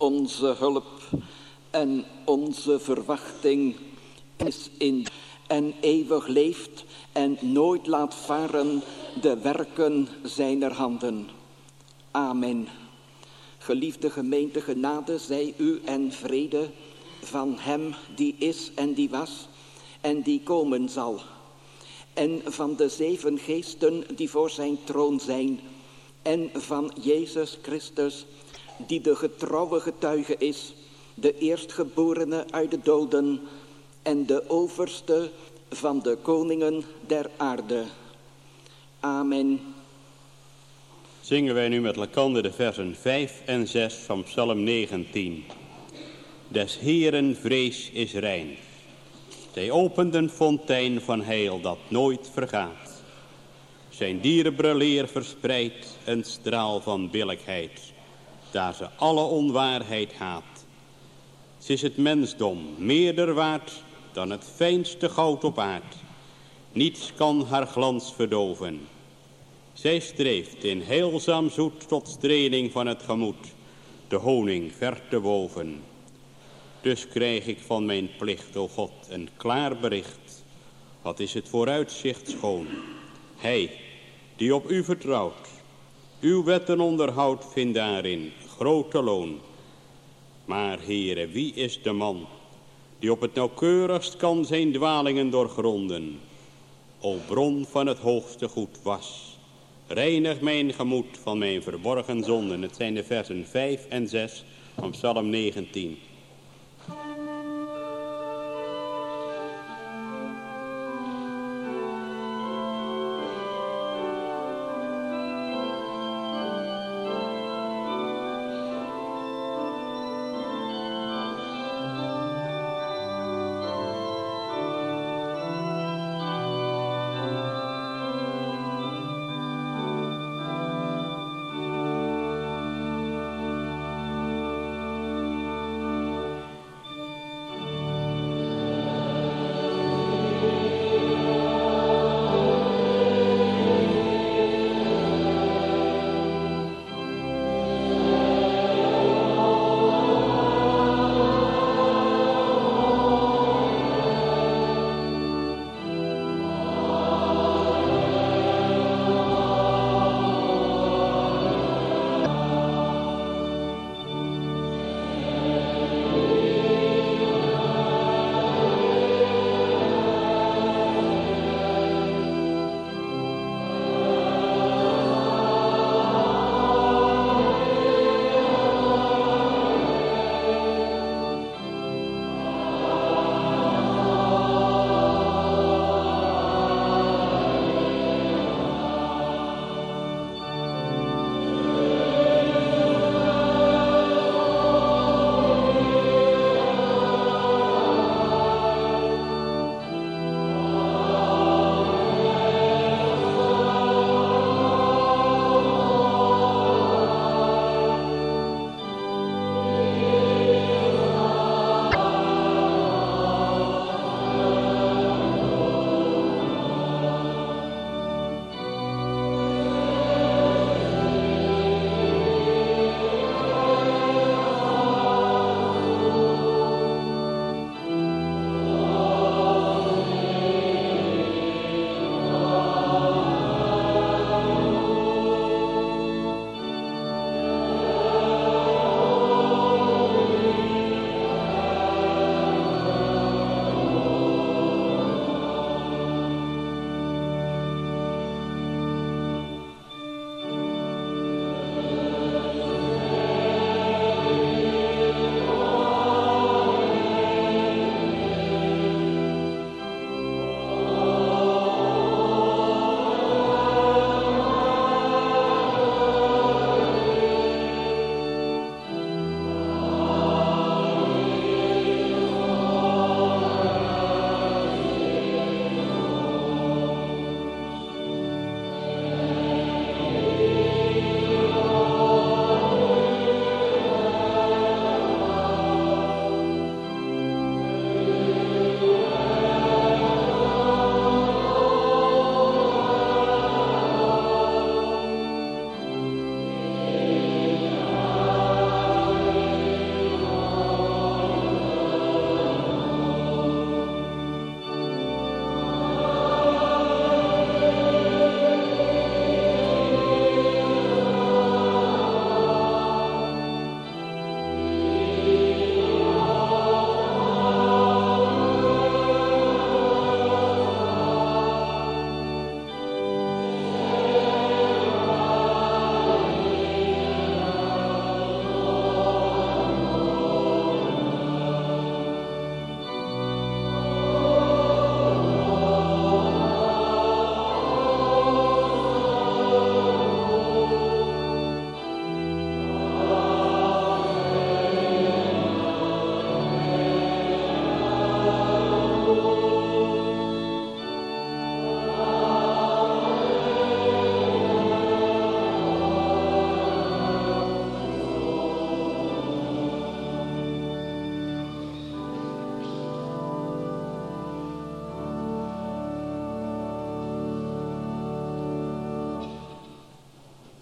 onze hulp en onze verwachting is in en eeuwig leeft en nooit laat varen de werken zijner handen. Amen. Geliefde gemeente, genade zij u en vrede van hem die is en die was en die komen zal. En van de 7 geesten die voor zijn troon zijn. En van Jezus Christus, die de getrouwe getuige is, de eerstgeborene uit de doden en de overste van de koningen der aarde. Amen. Zingen wij nu met elkaar de versen 5 en 6 van Psalm 19. Des Heeren vrees is rein. Zij opent een fontein van heil dat nooit vergaat. Zijn dierbare leer verspreidt een straal van billijkheid, daar ze alle onwaarheid haat. Ze is het mensdom meerder waard dan het fijnste goud op aard. Niets kan haar glans verdoven. Zij streeft in heilzaam zoet tot streling van het gemoed, de honing ver te boven. Dus krijg ik van mijn plicht, o God, een klaar bericht. Wat is het vooruitzicht schoon. Hij, die op u vertrouwt, uw wetten onderhoudt, vindt daarin grote loon. Maar, Heere, wie is de man, die op het nauwkeurigst kan zijn dwalingen doorgronden? O bron van het hoogste goed was, reinig mijn gemoed van mijn verborgen zonden. Het zijn de versen 5 en 6 van Psalm 19.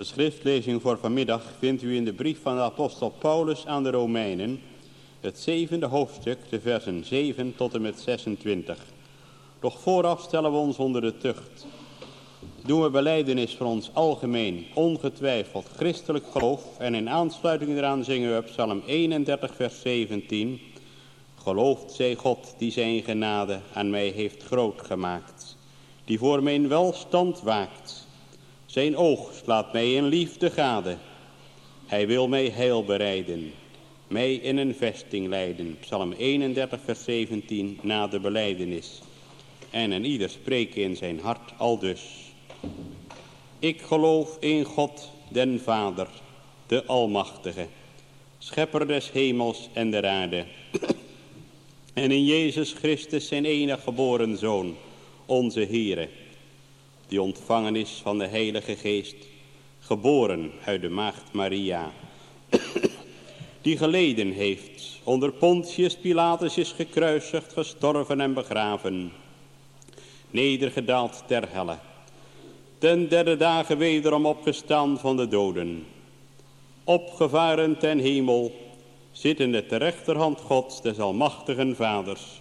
De schriftlezing voor vanmiddag vindt u in de brief van de apostel Paulus aan de Romeinen, het 7e hoofdstuk, de versen 7 tot en met 26. Doch vooraf stellen we ons onder de tucht. Doen we belijdenis van ons algemeen, ongetwijfeld christelijk geloof en in aansluiting eraan zingen we Psalm 31 vers 17. Geloofd zij God die zijn genade aan mij heeft groot gemaakt, die voor mijn welstand waakt. Zijn oog slaat mij in liefde gade. Hij wil mij heil bereiden, mij in een vesting leiden. Psalm 31 vers 17 na de belijdenis. En een ieder spreken in zijn hart aldus. Ik geloof in God den Vader, de Almachtige, schepper des hemels en der aarde. En in Jezus Christus zijn enige geboren Zoon, onze Heere, die ontvangen is van de Heilige Geest, geboren uit de maagd Maria, die geleden heeft, onder Pontius Pilatus is gekruisigd, gestorven en begraven, nedergedaald ter helle, ten derde dagen wederom opgestaan van de doden, opgevaren ten hemel, zittende ter rechterhand Gods des almachtigen Vaders,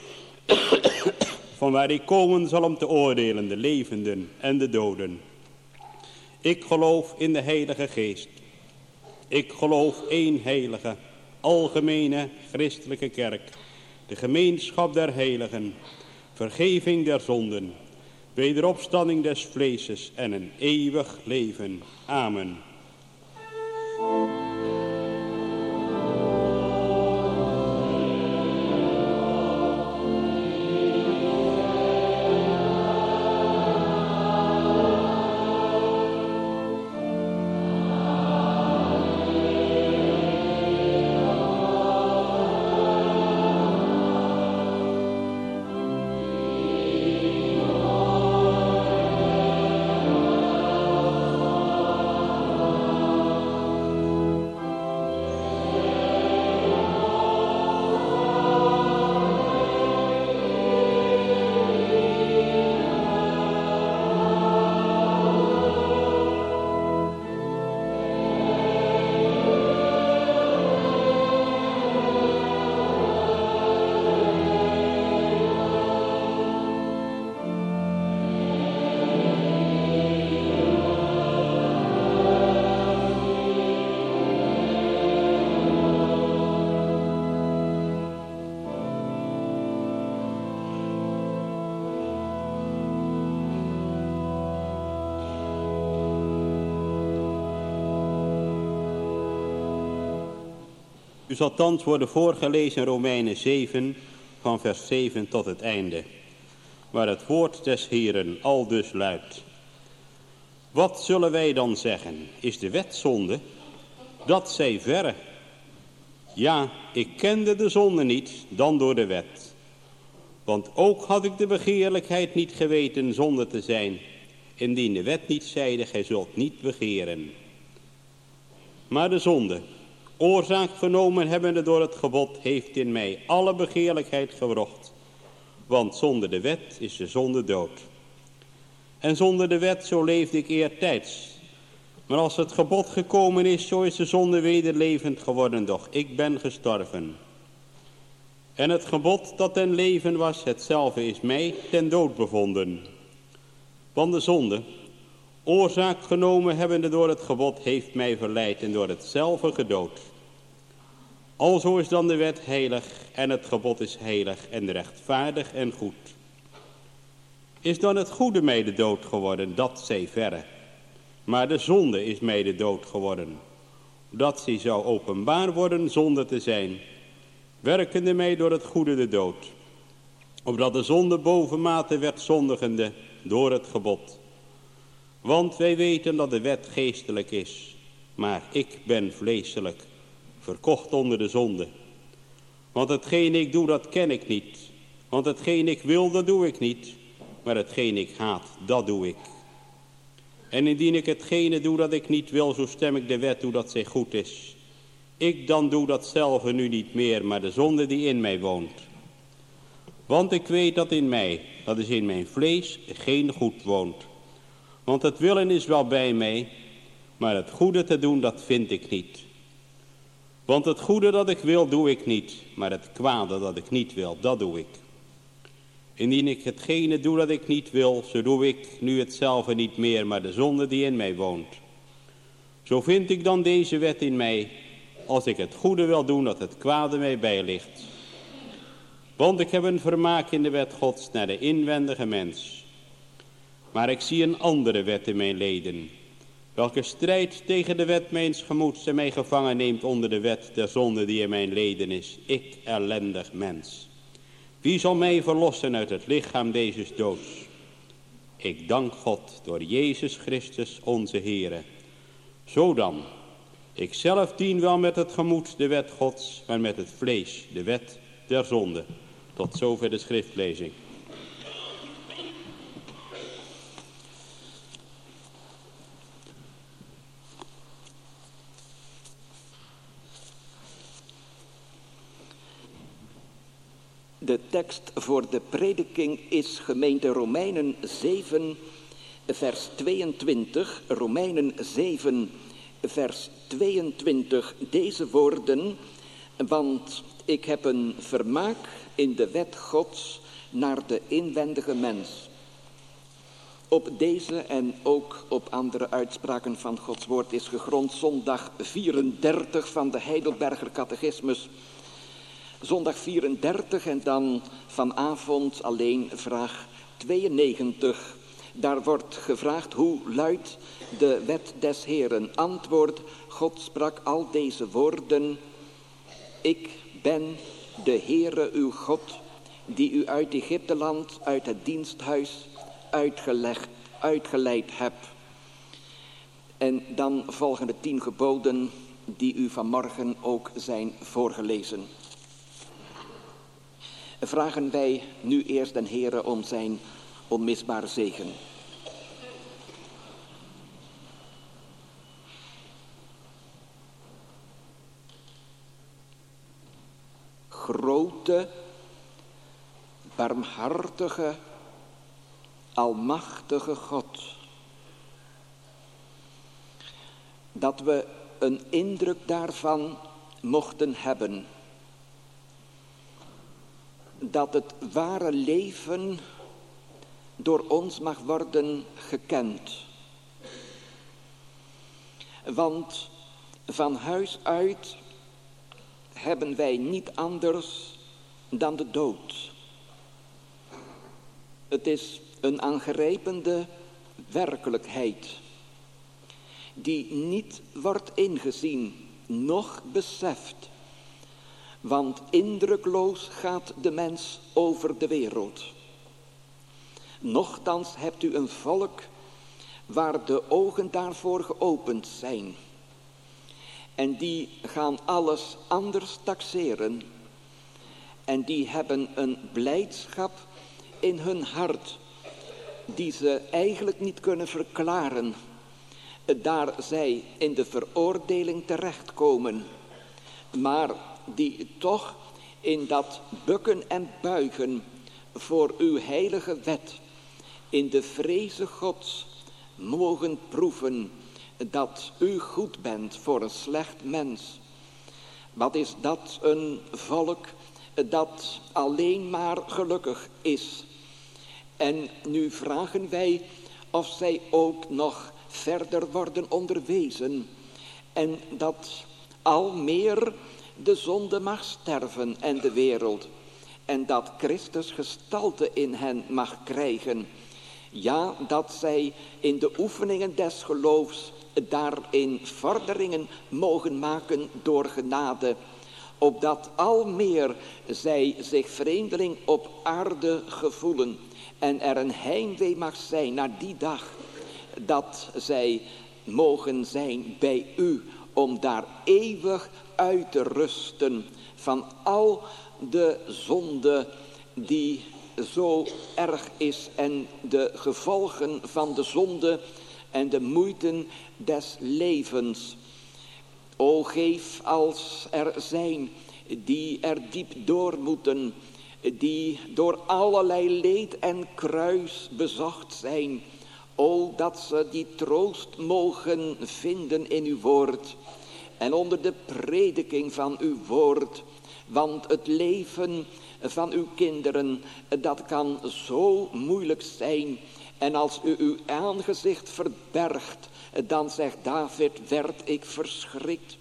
van waar hij komen zal om te oordelen de levenden en de doden. Ik geloof in de Heilige Geest. Ik geloof één heilige, algemene, christelijke kerk, de gemeenschap der heiligen, vergeving der zonden, wederopstanding des vleeses en een eeuwig leven. Amen. U zal thans worden voorgelezen Romeinen 7, van vers 7 tot het einde, waar het woord des Heeren aldus luidt. Wat zullen wij dan zeggen? Is de wet zonde? Dat zij verre. Ja, ik kende de zonde niet, dan door de wet. Want ook had ik de begeerlijkheid niet geweten zonde te zijn, indien de wet niet zeide, gij zult niet begeren. Maar de zonde, oorzaak genomen hebbende door het gebod, heeft in mij alle begeerlijkheid gewrocht. Want zonder de wet is de zonde dood. En zonder de wet, zo leefde ik eertijds. Maar als het gebod gekomen is, zo is de zonde weder levend geworden, doch ik ben gestorven. En het gebod dat ten leven was, hetzelfde is mij ten dood bevonden. Want de zonde, oorzaak genomen hebbende door het gebod, heeft mij verleid en door hetzelfde gedood. Alzo is dan de wet heilig en het gebod is heilig en rechtvaardig en goed. Is dan het goede mij de dood geworden, dat zij verre. Maar de zonde is mij de dood geworden, dat zij zou openbaar worden zonde te zijn, werkende mij door het goede de dood. Opdat de zonde bovenmate werd zondigende door het gebod. Want wij weten dat de wet geestelijk is, maar ik ben vleeselijk, verkocht onder de zonde. Want hetgeen ik doe, dat ken ik niet. Want hetgeen ik wil, dat doe ik niet. Maar hetgeen ik haat, dat doe ik. En indien ik hetgene doe dat ik niet wil, zo stem ik de wet toe dat zij goed is. Ik dan doe datzelfde nu niet meer, maar de zonde die in mij woont. Want ik weet dat in mij, dat is in mijn vlees, geen goed woont. Want het willen is wel bij mij, maar het goede te doen, dat vind ik niet. Want het goede dat ik wil, doe ik niet, maar het kwade dat ik niet wil, dat doe ik. Indien ik hetgene doe dat ik niet wil, zo doe ik nu hetzelfde niet meer, maar de zonde die in mij woont. Zo vind ik dan deze wet in mij, als ik het goede wil doen, dat het kwade mij bijligt. Want ik heb een vermaak in de wet Gods naar de inwendige mens. Maar ik zie een andere wet in mijn leden, welke strijd tegen de wet mijns gemoeds en mij gevangen neemt onder de wet der zonde die in mijn leden is. Ik, ellendig mens. Wie zal mij verlossen uit het lichaam deze doods? Ik dank God door Jezus Christus onze Heere. Zo dan, ik zelf dien wel met het gemoed de wet Gods, maar met het vlees de wet der zonde. Tot zover de schriftlezing. De tekst voor de prediking is gemeente Romeinen 7, vers 22. Romeinen 7, vers 22. Deze woorden, want ik heb een vermaak in de wet Gods naar de inwendige mens. Op deze en ook op andere uitspraken van Gods woord is gegrond zondag 34 van de Heidelberger Catechismus. Zondag 34 en dan vanavond alleen vraag 92. Daar wordt gevraagd hoe luidt de wet des Heeren. Antwoord, God sprak al deze woorden. Ik ben de Heere uw God, die u uit Egypteland, uit het diensthuis uitgeleid heb. En dan volgen de 10 geboden die u vanmorgen ook zijn voorgelezen. Vragen wij nu eerst den Heere om zijn onmisbare zegen. Grote, barmhartige, almachtige God. Dat we een indruk daarvan mochten hebben. Dat het ware leven door ons mag worden gekend. Want van huis uit hebben wij niet anders dan de dood. Het is een aangrijpende werkelijkheid die niet wordt ingezien, noch beseft. Want indrukloos gaat de mens over de wereld. Nochtans hebt u een volk waar de ogen daarvoor geopend zijn. En die gaan alles anders taxeren. En die hebben een blijdschap in hun hart die ze eigenlijk niet kunnen verklaren. Daar zij in de veroordeling terechtkomen. Maar die toch in dat bukken en buigen voor uw heilige wet in de vreze Gods mogen proeven dat u goed bent voor een slecht mens. Wat is dat een volk dat alleen maar gelukkig is. En nu vragen wij of zij ook nog verder worden onderwezen en dat al meer de zonde mag sterven en de wereld. En dat Christus gestalte in hen mag krijgen. Ja, dat zij in de oefeningen des geloofs daarin vorderingen mogen maken door genade. Opdat al meer zij zich vreemdeling op aarde gevoelen. En er een heimwee mag zijn naar die dag. Dat zij mogen zijn bij u om daar eeuwig uit te rusten van al de zonde die zo erg is en de gevolgen van de zonde en de moeiten des levens. O geef als er zijn die er diep door moeten, die door allerlei leed en kruis bezocht zijn. O, dat ze die troost mogen vinden in uw woord en onder de prediking van uw woord. Want het leven van uw kinderen, dat kan zo moeilijk zijn. En als u uw aangezicht verbergt, dan zegt David, werd ik verschrikt.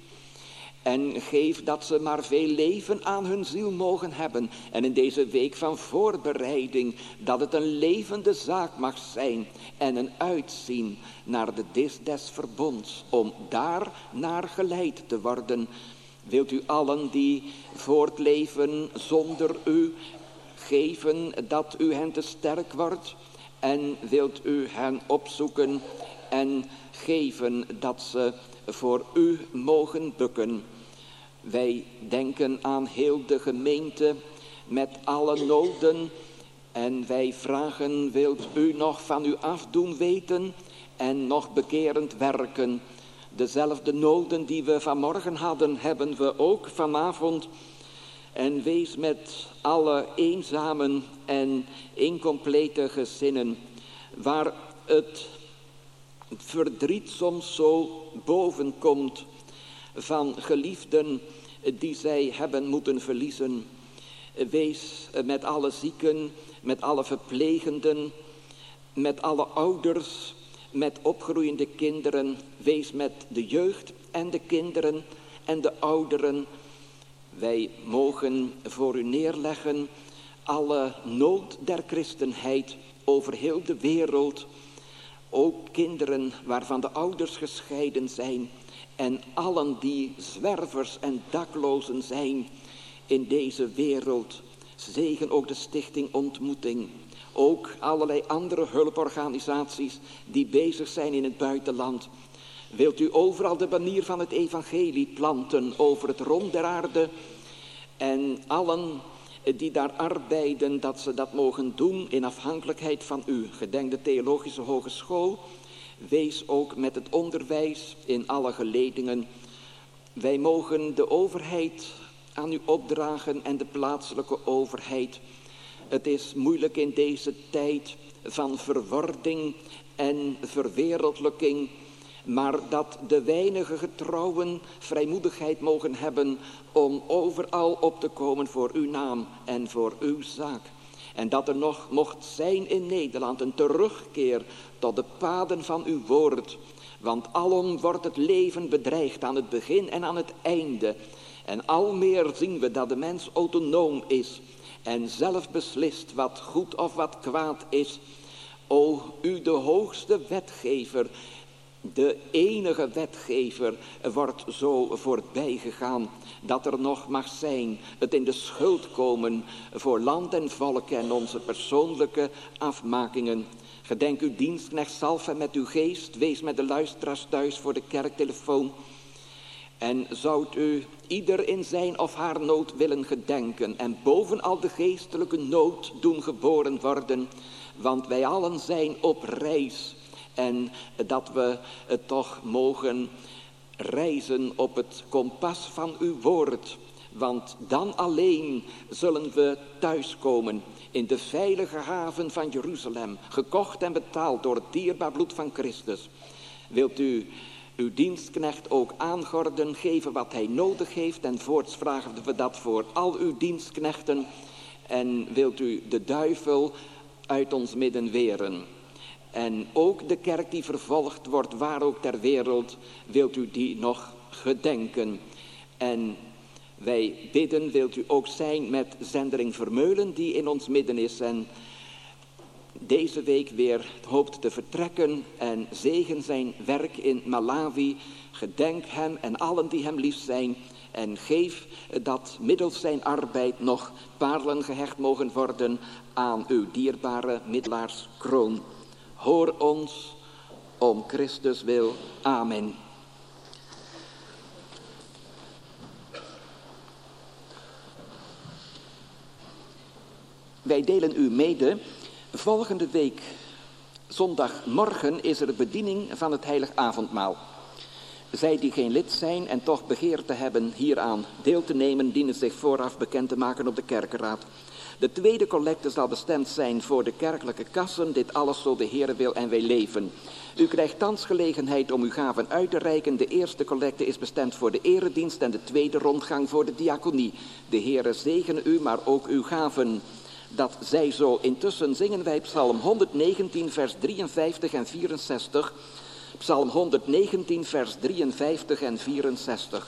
En geef dat ze maar veel leven aan hun ziel mogen hebben. En in deze week van voorbereiding, dat het een levende zaak mag zijn. En een uitzien naar de dis des verbonds. Om daar naar geleid te worden. Wilt u allen die voortleven zonder u geven dat u hen te sterk wordt. En wilt u hen opzoeken en geven dat ze voor u mogen bukken. Wij denken aan heel de gemeente met alle noden. En wij vragen, wilt u nog van u afdoen weten en nog bekerend werken. Dezelfde noden die we vanmorgen hadden, hebben we ook vanavond. En wees met alle eenzamen en incomplete gezinnen, waar het verdriet soms zo bovenkomt van geliefden die zij hebben moeten verliezen. Wees met alle zieken, met alle verplegenden, met alle ouders, met opgroeiende kinderen. Wees met de jeugd en de kinderen en de ouderen. Wij mogen voor u neerleggen alle nood der christenheid over heel de wereld. Ook kinderen waarvan de ouders gescheiden zijn. En allen die zwervers en daklozen zijn in deze wereld. Zegen ook de stichting Ontmoeting. Ook allerlei andere hulporganisaties die bezig zijn in het buitenland. Wilt u overal de banier van het evangelie planten over het rond der aarde. En allen die daar arbeiden, dat ze dat mogen doen in afhankelijkheid van u. Gedenk de Theologische Hogeschool. Wees ook met het onderwijs in alle geledingen. Wij mogen de overheid aan u opdragen en de plaatselijke overheid. Het is moeilijk in deze tijd van verwording en verwereldlijking. Maar dat de weinige getrouwen vrijmoedigheid mogen hebben om overal op te komen voor uw naam en voor uw zaak. En dat er nog mocht zijn in Nederland een terugkeer tot de paden van uw woord. Want alom wordt het leven bedreigd aan het begin en aan het einde. En al meer zien we dat de mens autonoom is en zelf beslist wat goed of wat kwaad is. O, u de hoogste wetgever, de enige wetgever, wordt zo voorbij gegaan dat er nog mag zijn het in de schuld komen voor land en volk en onze persoonlijke afmakingen. Gedenk uw dienstknecht zalven met uw geest, wees met de luisteraars thuis voor de kerktelefoon. En zoudt u ieder in zijn of haar nood willen gedenken en bovenal de geestelijke nood doen geboren worden, want wij allen zijn op reis. En dat we toch mogen reizen op het kompas van uw woord. Want dan alleen zullen we thuiskomen in de veilige haven van Jeruzalem. Gekocht en betaald door het dierbaar bloed van Christus. Wilt u uw dienstknecht ook aangorden, geven wat hij nodig heeft. En voorts vragen we dat voor al uw dienstknechten. En wilt u de duivel uit ons midden weren. En ook de kerk die vervolgd wordt, waar ook ter wereld, wilt u die nog gedenken. En wij bidden, wilt u ook zijn met zendeling Vermeulen die in ons midden is en deze week weer hoopt te vertrekken. En zegen zijn werk in Malawi. Gedenk hem en allen die hem lief zijn. En geef dat middels zijn arbeid nog parelen gehecht mogen worden aan uw dierbare middelaarskroon. Hoor ons om Christus wil. Amen. Wij delen u mede, volgende week zondagmorgen is er bediening van het heilig avondmaal. Zij die geen lid zijn en toch begeerte hebben hieraan deel te nemen, dienen zich vooraf bekend te maken op de kerkenraad. De tweede collecte zal bestemd zijn voor de kerkelijke kassen. Dit alles zo de Heere wil en wij leven. U krijgt thans gelegenheid om uw gaven uit te reiken. De eerste collecte is bestemd voor de eredienst en de tweede rondgang voor de diaconie. De Heere zegene u, maar ook uw gaven. Dat zij zo. Intussen zingen wij Psalm 119, vers 53 en 64. Psalm 119, vers 53 en 64.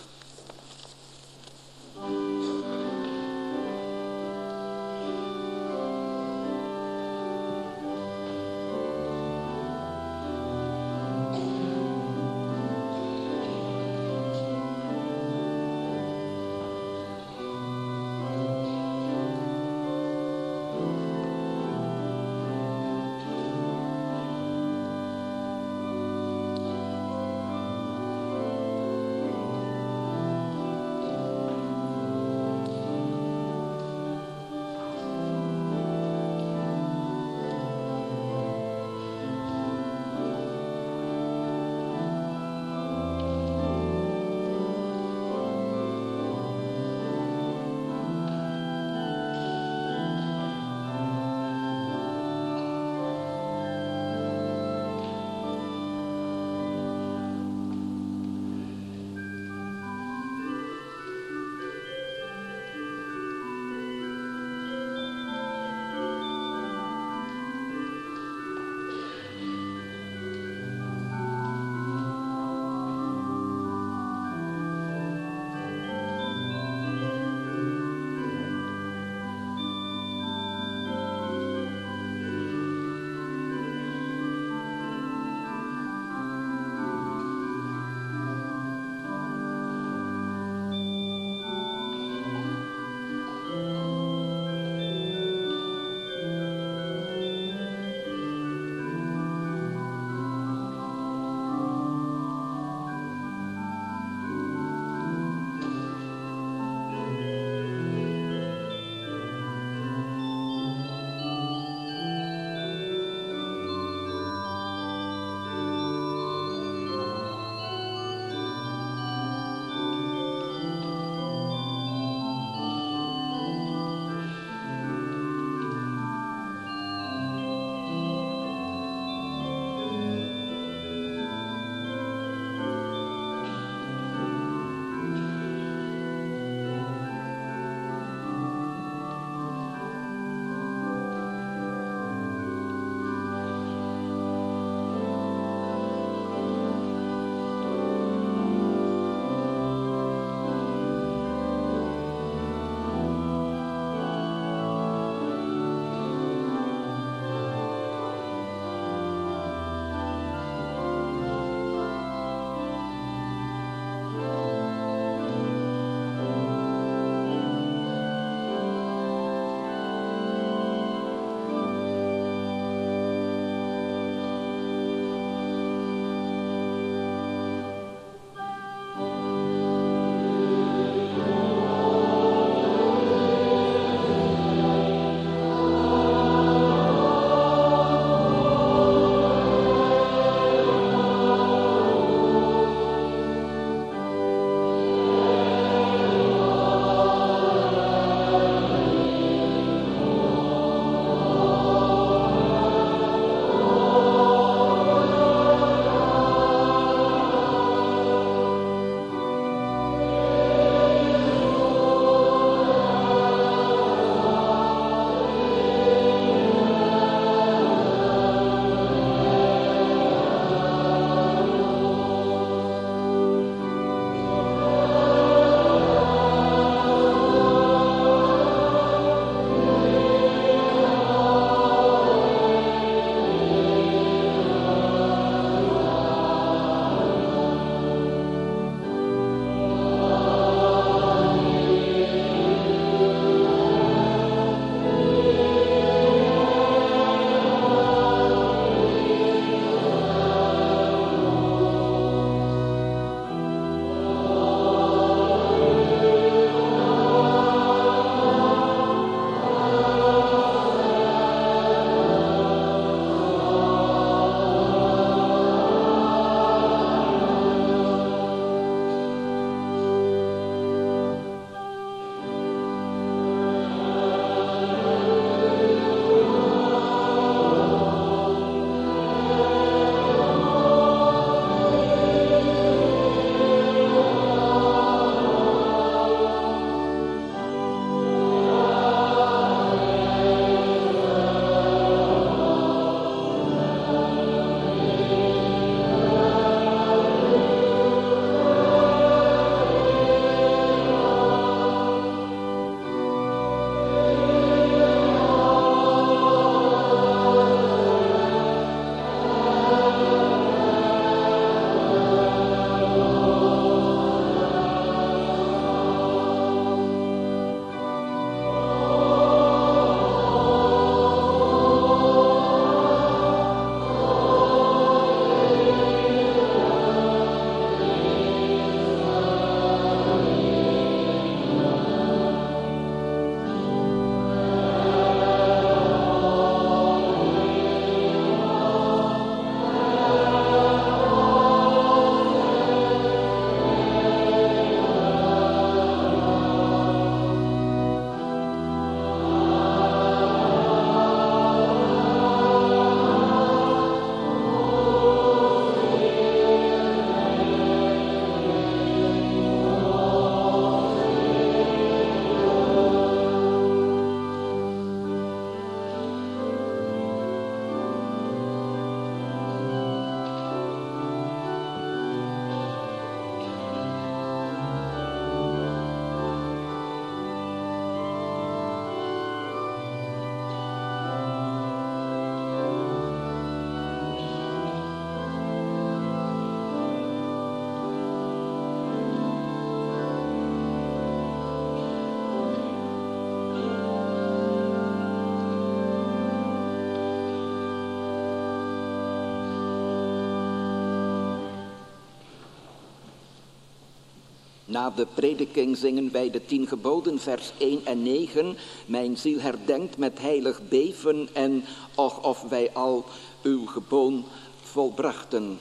Na de prediking zingen wij de 10 geboden, vers 1 en 9. Mijn ziel herdenkt met heilig beven en och of wij al uw geboon volbrachten.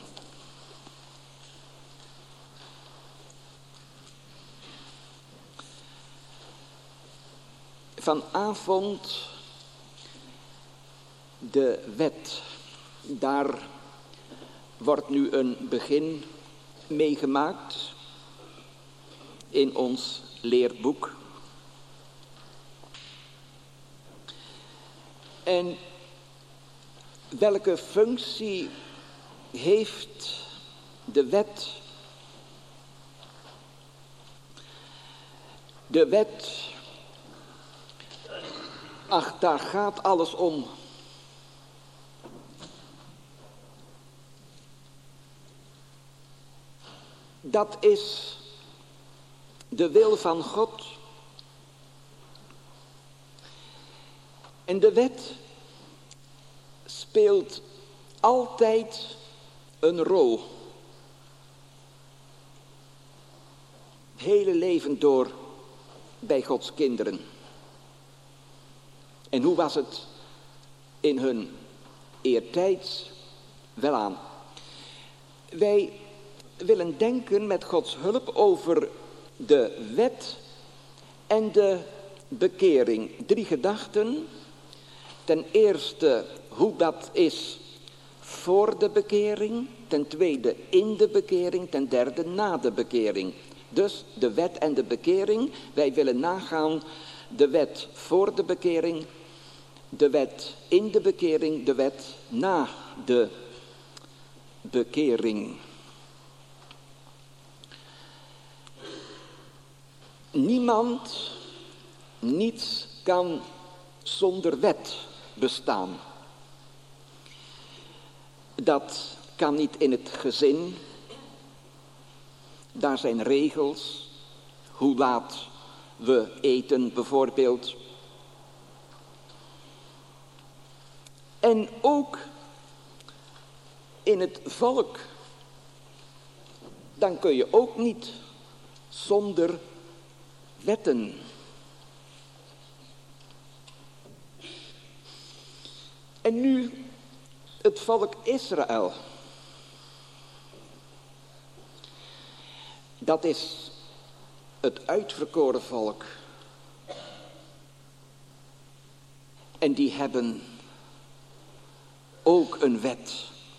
Vanavond de wet. Daar wordt nu een begin meegemaakt in ons leerboek. En welke functie heeft de wet? De wet, ach, daar gaat alles om. Dat is de wil van God. En de wet speelt altijd een rol. Het hele leven door bij Gods kinderen. En hoe was het in hun eertijds? Welaan. Wij willen denken met Gods hulp over de wet en de bekering. 3 gedachten. Ten eerste hoe dat is voor de bekering. Ten tweede in de bekering. Ten derde na de bekering. Dus de wet en de bekering. Wij willen nagaan de wet voor de bekering. De wet in de bekering. De wet na de bekering. Niemand, niets kan zonder wet bestaan. Dat kan niet in het gezin. Daar zijn regels. Hoe laat we eten bijvoorbeeld. En ook in het volk. Dan kun je ook niet zonder wetten. En nu het volk Israël. Dat is het uitverkoren volk. En die hebben ook een wet.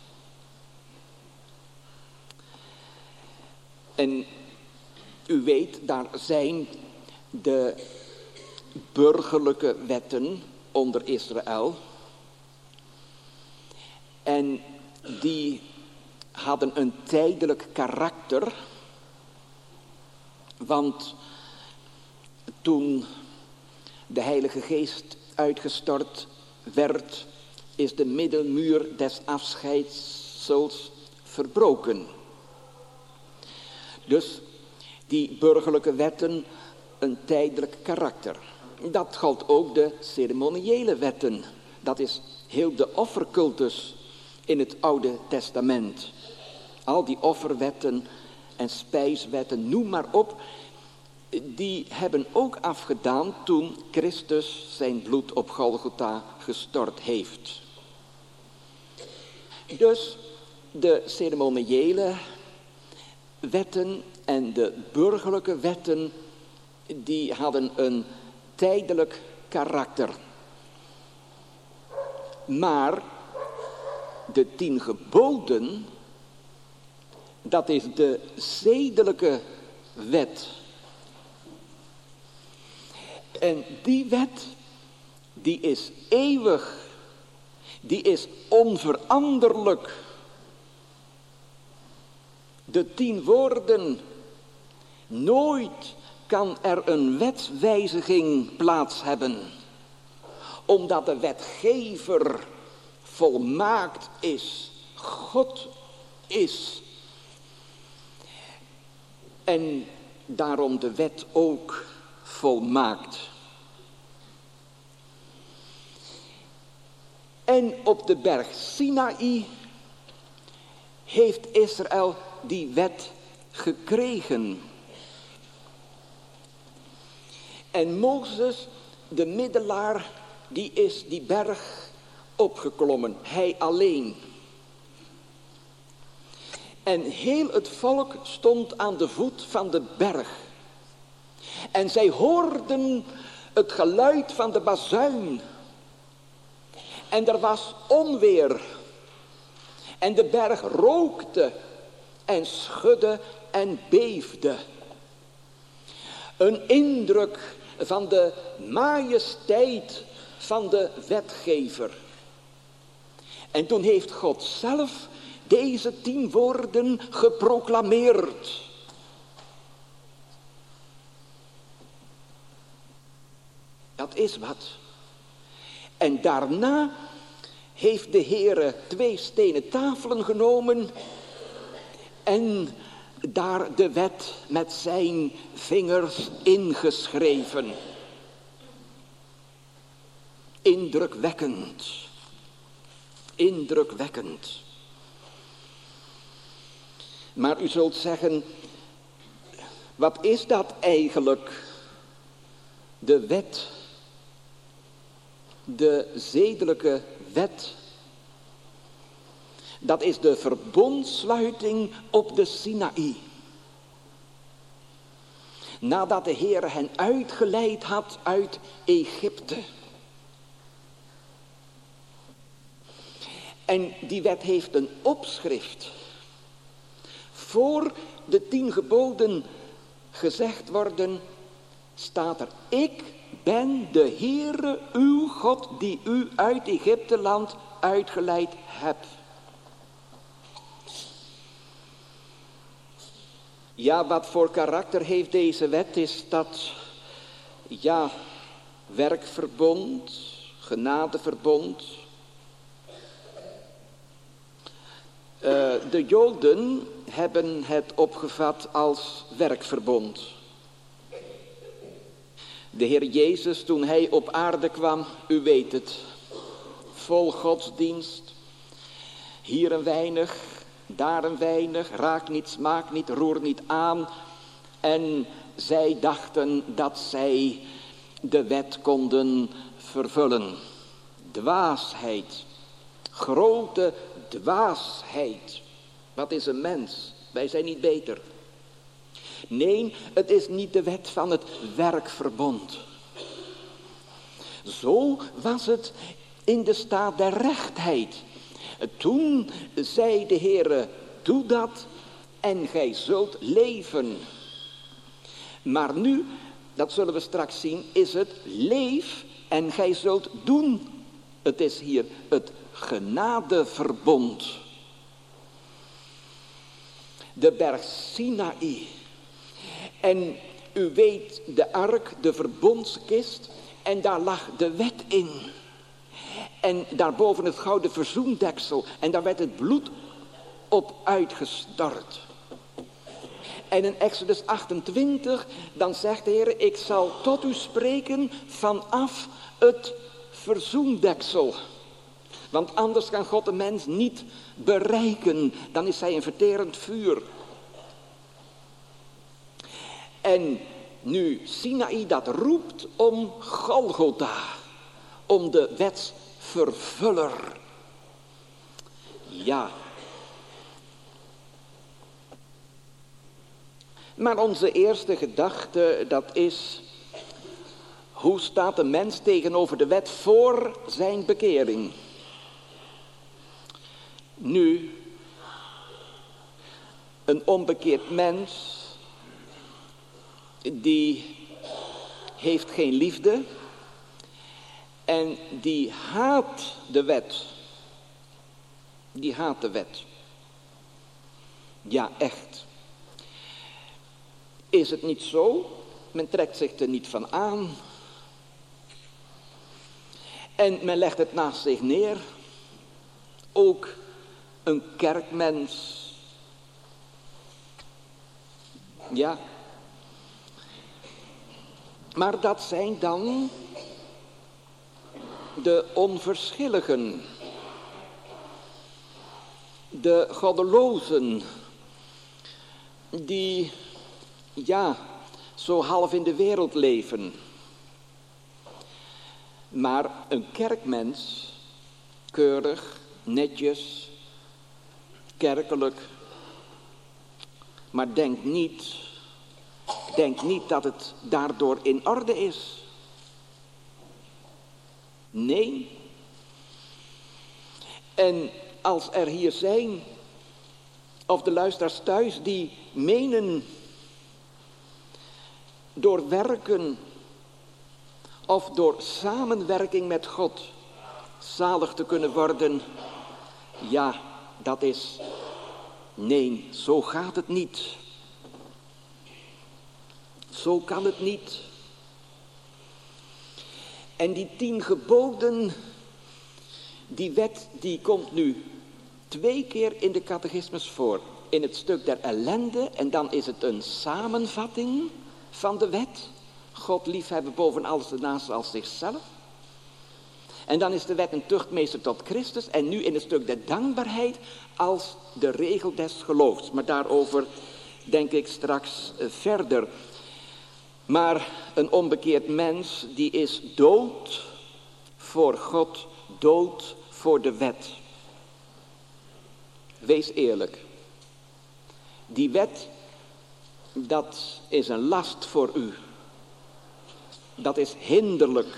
En u weet, daar zijn de burgerlijke wetten onder Israël. En die hadden een tijdelijk karakter. Want toen de Heilige Geest uitgestort werd, is de middelmuur des afscheidsels verbroken. Dus die burgerlijke wetten een tijdelijk karakter. Dat geldt ook de ceremoniële wetten. Dat is heel de offercultus in het Oude Testament. Al die offerwetten en spijswetten, noem maar op, die hebben ook afgedaan toen Christus zijn bloed op Golgotha gestort heeft. Dus de ceremoniële wetten en de burgerlijke wetten, die hadden een tijdelijk karakter. Maar de 10 geboden, dat is de zedelijke wet. En die wet, die is eeuwig. Die is onveranderlijk. De 10 woorden. Nooit kan er een wetswijziging plaats hebben. Omdat de wetgever volmaakt is. God is. En daarom de wet ook volmaakt. En op de berg Sinaï heeft Israël die wet gekregen. En Mozes, de middelaar, die is die berg opgeklommen. Hij alleen. En heel het volk stond aan de voet van de berg. En zij hoorden het geluid van de bazuin. En er was onweer. En de berg rookte en schudde en beefde. Een indruk van de majesteit van de wetgever. En toen heeft God zelf deze 10 woorden geproclameerd. Dat is wat. En daarna heeft de Heere 2 stenen tafelen genomen en daar de wet met zijn vingers ingeschreven. Indrukwekkend. Indrukwekkend. Maar u zult zeggen, wat is dat eigenlijk? De wet. De zedelijke wet. Dat is de verbondsluiting op de Sinaï. Nadat de Heer hen uitgeleid had uit Egypte. En die wet heeft een opschrift. Voor de 10 geboden gezegd worden, staat er: ik ben de Heere uw God die u uit Egypteland uitgeleid hebt. Ja, wat voor karakter heeft deze wet? Is dat, ja, werkverbond, genadeverbond? De Joden hebben het opgevat als werkverbond. De Heer Jezus, toen hij op aarde kwam, u weet het, vol godsdienst, hier een weinig, daar een weinig, raak niet, smaak niet, roer niet aan. En zij dachten dat zij de wet konden vervullen. Dwaasheid, grote dwaasheid. Wat is een mens? Wij zijn niet beter. Nee, het is niet de wet van het werkverbond. Zo was het in de staat der rechtheid. Toen zei de Heere, doe dat en gij zult leven. Maar nu, dat zullen we straks zien, is het leef en gij zult doen. Het is hier het genadeverbond. De berg Sinaï. En u weet, de ark, de verbondskist, en daar lag de wet in. En daarboven het gouden verzoendeksel. En daar werd het bloed op uitgestort. En in Exodus 28, dan zegt de Heer, ik zal tot u spreken vanaf het verzoendeksel. Want anders kan God de mens niet bereiken. Dan is hij een verterend vuur. En nu Sinaï dat roept om Golgotha. Om de wetsvervuller. Ja. Maar onze eerste gedachte, dat is: hoe staat de mens tegenover de wet voor zijn bekering? Nu, een onbekeerd mens, die heeft geen liefde en die haat de wet. Die haat de wet. Ja, echt. Is het niet zo? Men trekt zich er niet van aan. En men legt het naast zich neer. Ook een kerkmens. Ja. Maar dat zijn dan de onverschilligen. De goddelozen. Die, ja, zo half in de wereld leven. Maar een kerkmens, keurig, netjes, kerkelijk, maar denk niet dat het daardoor in orde is. Nee. En als er hier zijn, of de luisteraars thuis, die menen door werken of door samenwerking met God zalig te kunnen worden, ja, dat is, nee, zo gaat het niet. Zo kan het niet. En die 10 geboden, die wet, die komt nu 2 keer in de catechismus voor. In het stuk der ellende, en dan is het een samenvatting van de wet. God liefhebben boven alles de naaste als zichzelf. En dan is de wet een tuchtmeester tot Christus. En nu in het stuk der dankbaarheid als de regel des geloofs. Maar daarover denk ik straks verder. Maar een onbekeerd mens, die is dood voor God, dood voor de wet. Wees eerlijk. Die wet, dat is een last voor u. Dat is hinderlijk.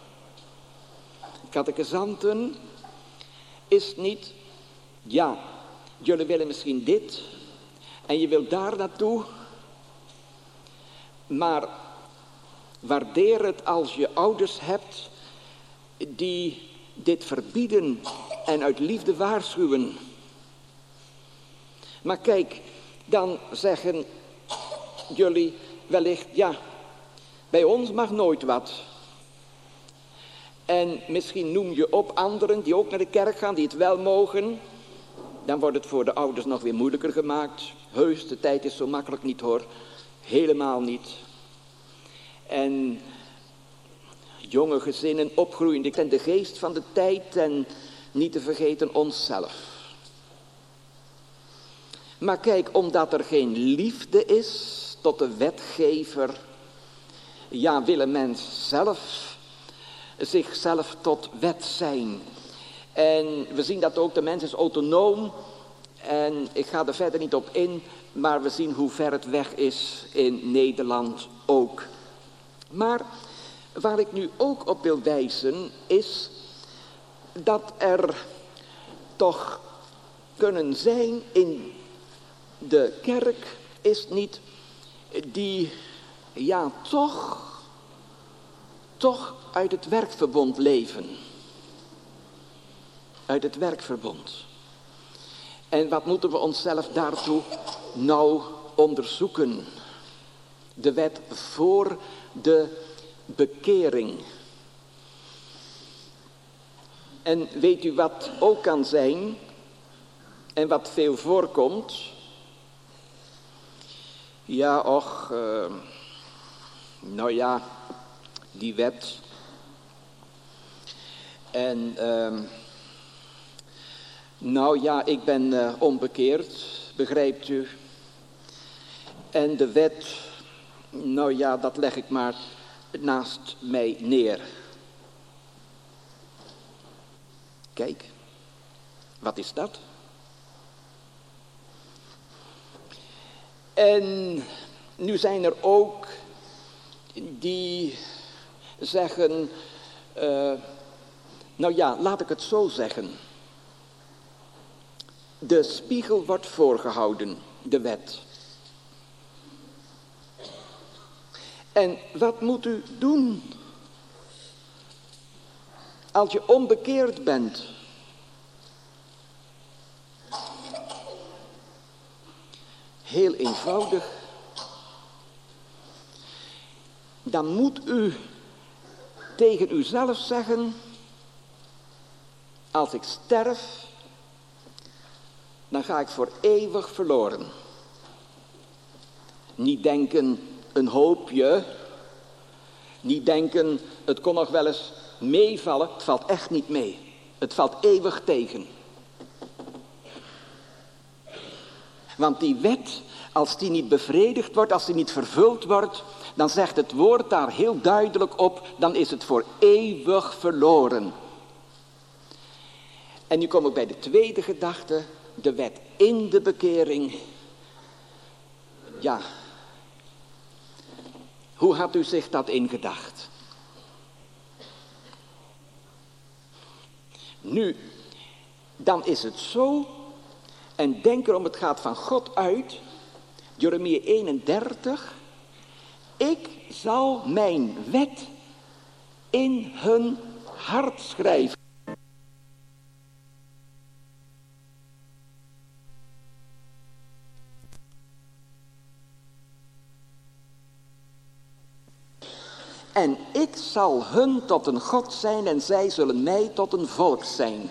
Catechisanten is niet, ja, jullie willen misschien dit en je wilt daar naartoe. Maar waardeer het als je ouders hebt die dit verbieden en uit liefde waarschuwen. Maar kijk, dan zeggen jullie wellicht, ja, bij ons mag nooit wat. En misschien noem je op anderen die ook naar de kerk gaan, die het wel mogen. Dan wordt het voor de ouders nog weer moeilijker gemaakt. Heus, de tijd is zo makkelijk niet hoor. Helemaal niet. En jonge gezinnen opgroeiende en de geest van de tijd en niet te vergeten onszelf. Maar kijk, omdat er geen liefde is tot de wetgever, ja, wil een mens zelf zichzelf tot wet zijn. En we zien dat ook, de mens is autonoom. En ik ga er verder niet op in, maar we zien hoe ver het weg is in Nederland ook. Maar waar ik nu ook op wil wijzen is dat er toch kunnen zijn in de kerk is niet die, ja, toch uit het werkverbond leven. Uit het werkverbond. En wat moeten we onszelf daartoe nou onderzoeken? De wet voor de bekering. En weet u wat ook kan zijn en wat veel voorkomt? Ja, och, nou ja, die wet. En nou ja, ik ben onbekeerd, begrijpt u. En de wet, nou ja, dat leg ik maar naast mij neer. Kijk, wat is dat? En nu zijn er ook die zeggen, nou ja, laat ik het zo zeggen. De spiegel wordt voorgehouden, de wet. En wat moet u doen als je onbekeerd bent? Heel eenvoudig. Dan moet u tegen uzelf zeggen, als ik sterf, dan ga ik voor eeuwig verloren. Niet denken een hoopje, niet denken het kon nog wel eens meevallen, het valt echt niet mee. Het valt eeuwig tegen. Want die wet, als die niet bevredigd wordt, als die niet vervuld wordt, dan zegt het woord daar heel duidelijk op, dan is het voor eeuwig verloren. En nu kom ik bij de tweede gedachte, de wet in de bekering. Ja, hoe had u zich dat ingedacht? Nu, dan is het zo, en denk erom, het gaat van God uit, Jeremia 31, ik zal mijn wet in hun hart schrijven. En ik zal hun tot een God zijn en zij zullen mij tot een volk zijn.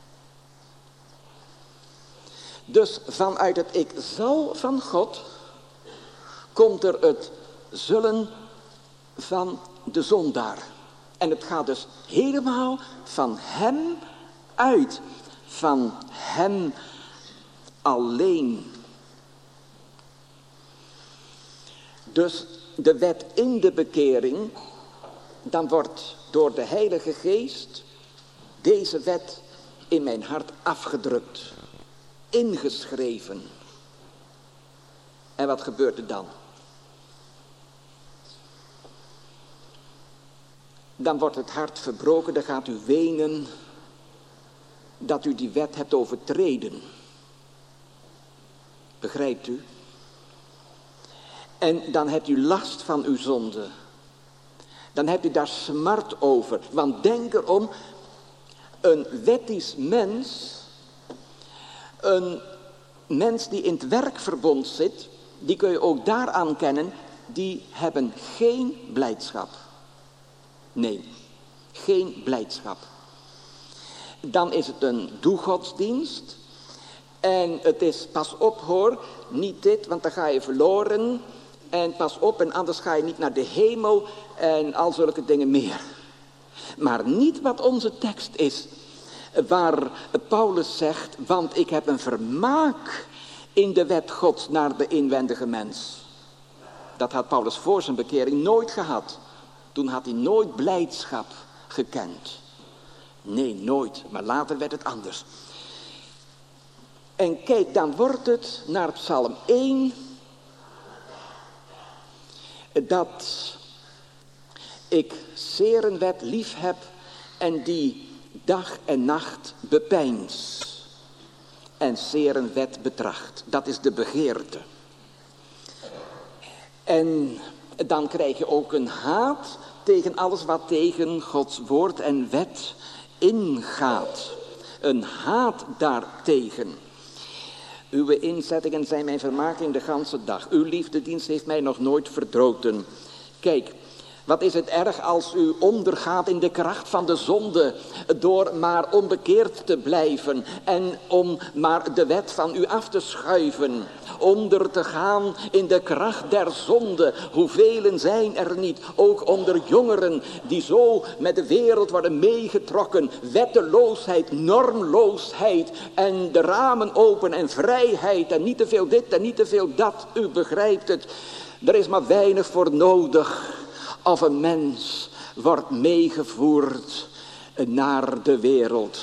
Dus vanuit het ik zal van God komt er het zullen van de zondaar. En het gaat dus helemaal van hem uit. Van hem alleen. Dus de wet in de bekering, dan wordt door de Heilige Geest deze wet in mijn hart afgedrukt, ingeschreven. En wat gebeurt er dan? Dan wordt het hart verbroken, dan gaat u wenen dat u die wet hebt overtreden. Begrijpt u? En dan hebt u last van uw zonde. Dan hebt u daar smart over. Want denk erom, een wettisch mens, een mens die in het werkverbond zit, die kun je ook daaraan kennen, die hebben geen blijdschap. Nee, geen blijdschap. Dan is het een doegodsdienst. En het is, pas op hoor, niet dit, want dan ga je verloren. En pas op, en anders ga je niet naar de hemel en al zulke dingen meer. Maar niet wat onze tekst is, waar Paulus zegt, want ik heb een vermaak in de wet Gods naar de inwendige mens. Dat had Paulus voor zijn bekering nooit gehad. Toen had hij nooit blijdschap gekend. Nee, nooit, maar later werd het anders. En kijk, dan wordt het naar Psalm 1... dat ik zeer een wet lief heb en die dag en nacht bepeins. En zeer een wet betracht. Dat is de begeerte. En dan krijg je ook een haat tegen alles wat tegen Gods woord en wet ingaat. Een haat daartegen. Uw inzettingen zijn mijn vermaking de ganse dag. Uw liefdedienst heeft mij nog nooit verdroten. Kijk, wat is het erg als u ondergaat in de kracht van de zonde, door maar onbekeerd te blijven en om maar de wet van u af te schuiven, onder te gaan in de kracht der zonde. Hoeveel zijn er niet, ook onder jongeren, die zo met de wereld worden meegetrokken, wetteloosheid, normloosheid en de ramen open en vrijheid en niet te veel dit en niet te veel dat, u begrijpt het. Er is maar weinig voor nodig. Of een mens wordt meegevoerd naar de wereld.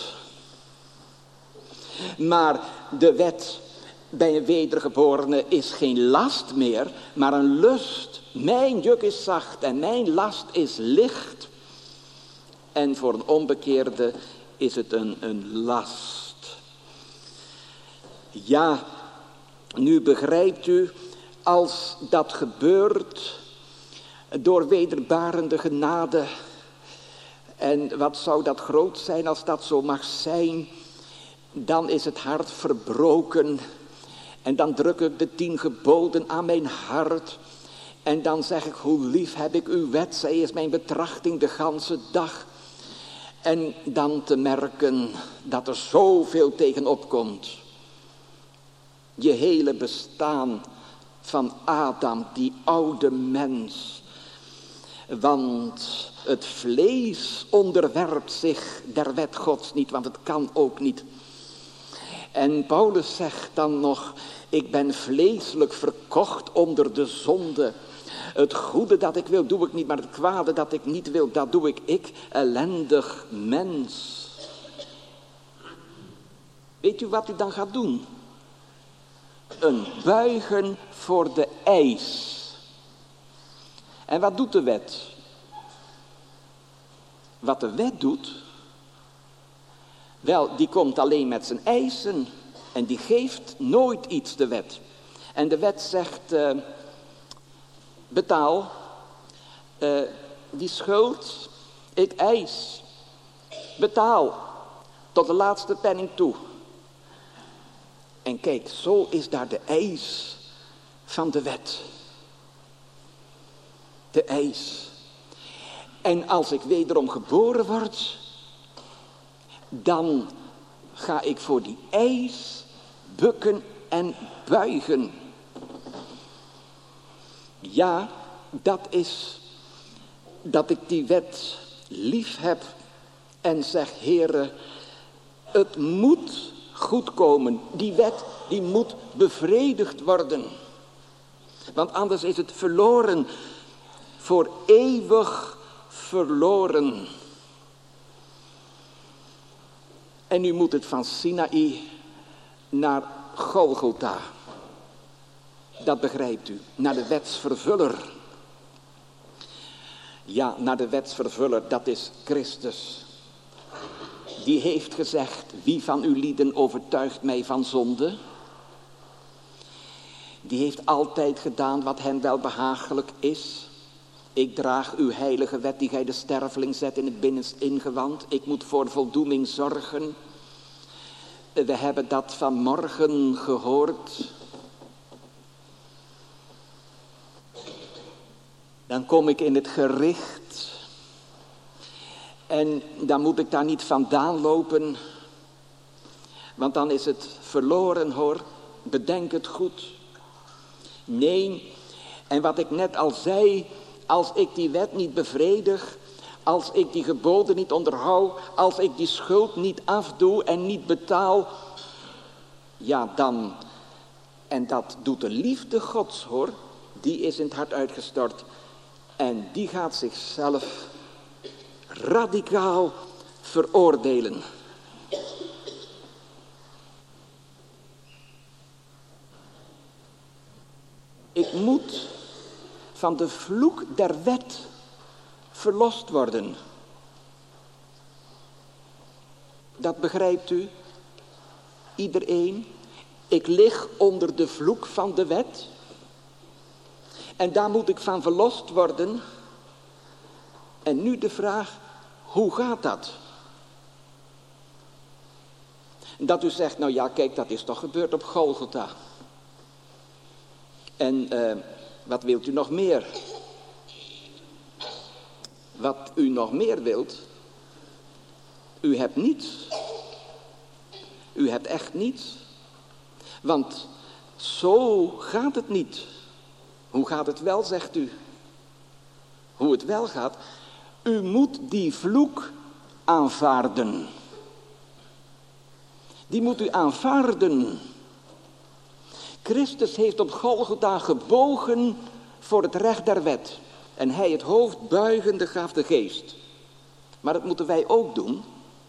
Maar de wet bij een wedergeborene is geen last meer, maar een lust. Mijn juk is zacht en mijn last is licht. En voor een onbekeerde is het een last. Ja, nu begrijpt u, als dat gebeurt door wederbarende genade. En wat zou dat groot zijn als dat zo mag zijn. Dan is het hart verbroken. En dan druk ik de 10 geboden aan mijn hart. En dan zeg ik, hoe lief heb ik uw wet. Zij is mijn betrachting de ganse dag. En dan te merken dat er zoveel tegenop komt. Je hele bestaan van Adam, die oude mens. Want het vlees onderwerpt zich der wet Gods niet, want het kan ook niet. En Paulus zegt dan nog, ik ben vleeselijk verkocht onder de zonde. Het goede dat ik wil, doe ik niet, maar het kwade dat ik niet wil, dat doe ik, ellendig mens. Weet u wat u dan gaat doen? Een buigen voor de eis. En wat doet de wet? Wat de wet doet? Wel, die komt alleen met zijn eisen. En die geeft nooit iets, de wet. En de wet zegt, betaal die schuld, ik eis. Betaal tot de laatste penning toe. En kijk, zo is daar de eis van de wet. De eis. En als ik wederom geboren word, dan ga ik voor die eis bukken en buigen. Ja, dat is dat ik die wet lief heb en zeg, Heere, het moet goed komen. Die wet, die moet bevredigd worden. Want anders is het verloren, voor eeuwig verloren. En nu moet het van Sinaï naar Golgotha. Dat begrijpt u, naar de wetsvervuller. Ja, naar de wetsvervuller, dat is Christus. Die heeft gezegd, wie van uw lieden overtuigt mij van zonde? Die heeft altijd gedaan wat hem wel behagelijk is. Ik draag uw heilige wet die gij de sterveling zet in het binnenst ingewand. Ik moet voor voldoening zorgen. We hebben dat vanmorgen gehoord. Dan kom ik in het gericht. En dan moet ik daar niet vandaan lopen. Want dan is het verloren, hoor. Bedenk het goed. Nee, en wat ik net al zei, als ik die wet niet bevredig, als ik die geboden niet onderhoud, als ik die schuld niet afdoe en niet betaal, ja dan, en dat doet de liefde Gods, hoor, die is in het hart uitgestort en die gaat zichzelf radicaal veroordelen. Ik moet van de vloek der wet verlost worden. Dat begrijpt u? Iedereen. Ik lig onder de vloek van de wet. En daar moet ik van verlost worden. En nu de vraag, hoe gaat dat? Dat u zegt, nou ja, kijk, dat is toch gebeurd op Golgotha. En wat wilt u nog meer? Wat u nog meer wilt, u hebt niets. U hebt echt niets. Want zo gaat het niet. Hoe gaat het wel, zegt u? Hoe het wel gaat, u moet die vloek aanvaarden. Die moet u aanvaarden. Christus heeft op Golgotha gebogen voor het recht der wet. En hij het hoofd buigende gaf de geest. Maar dat moeten wij ook doen.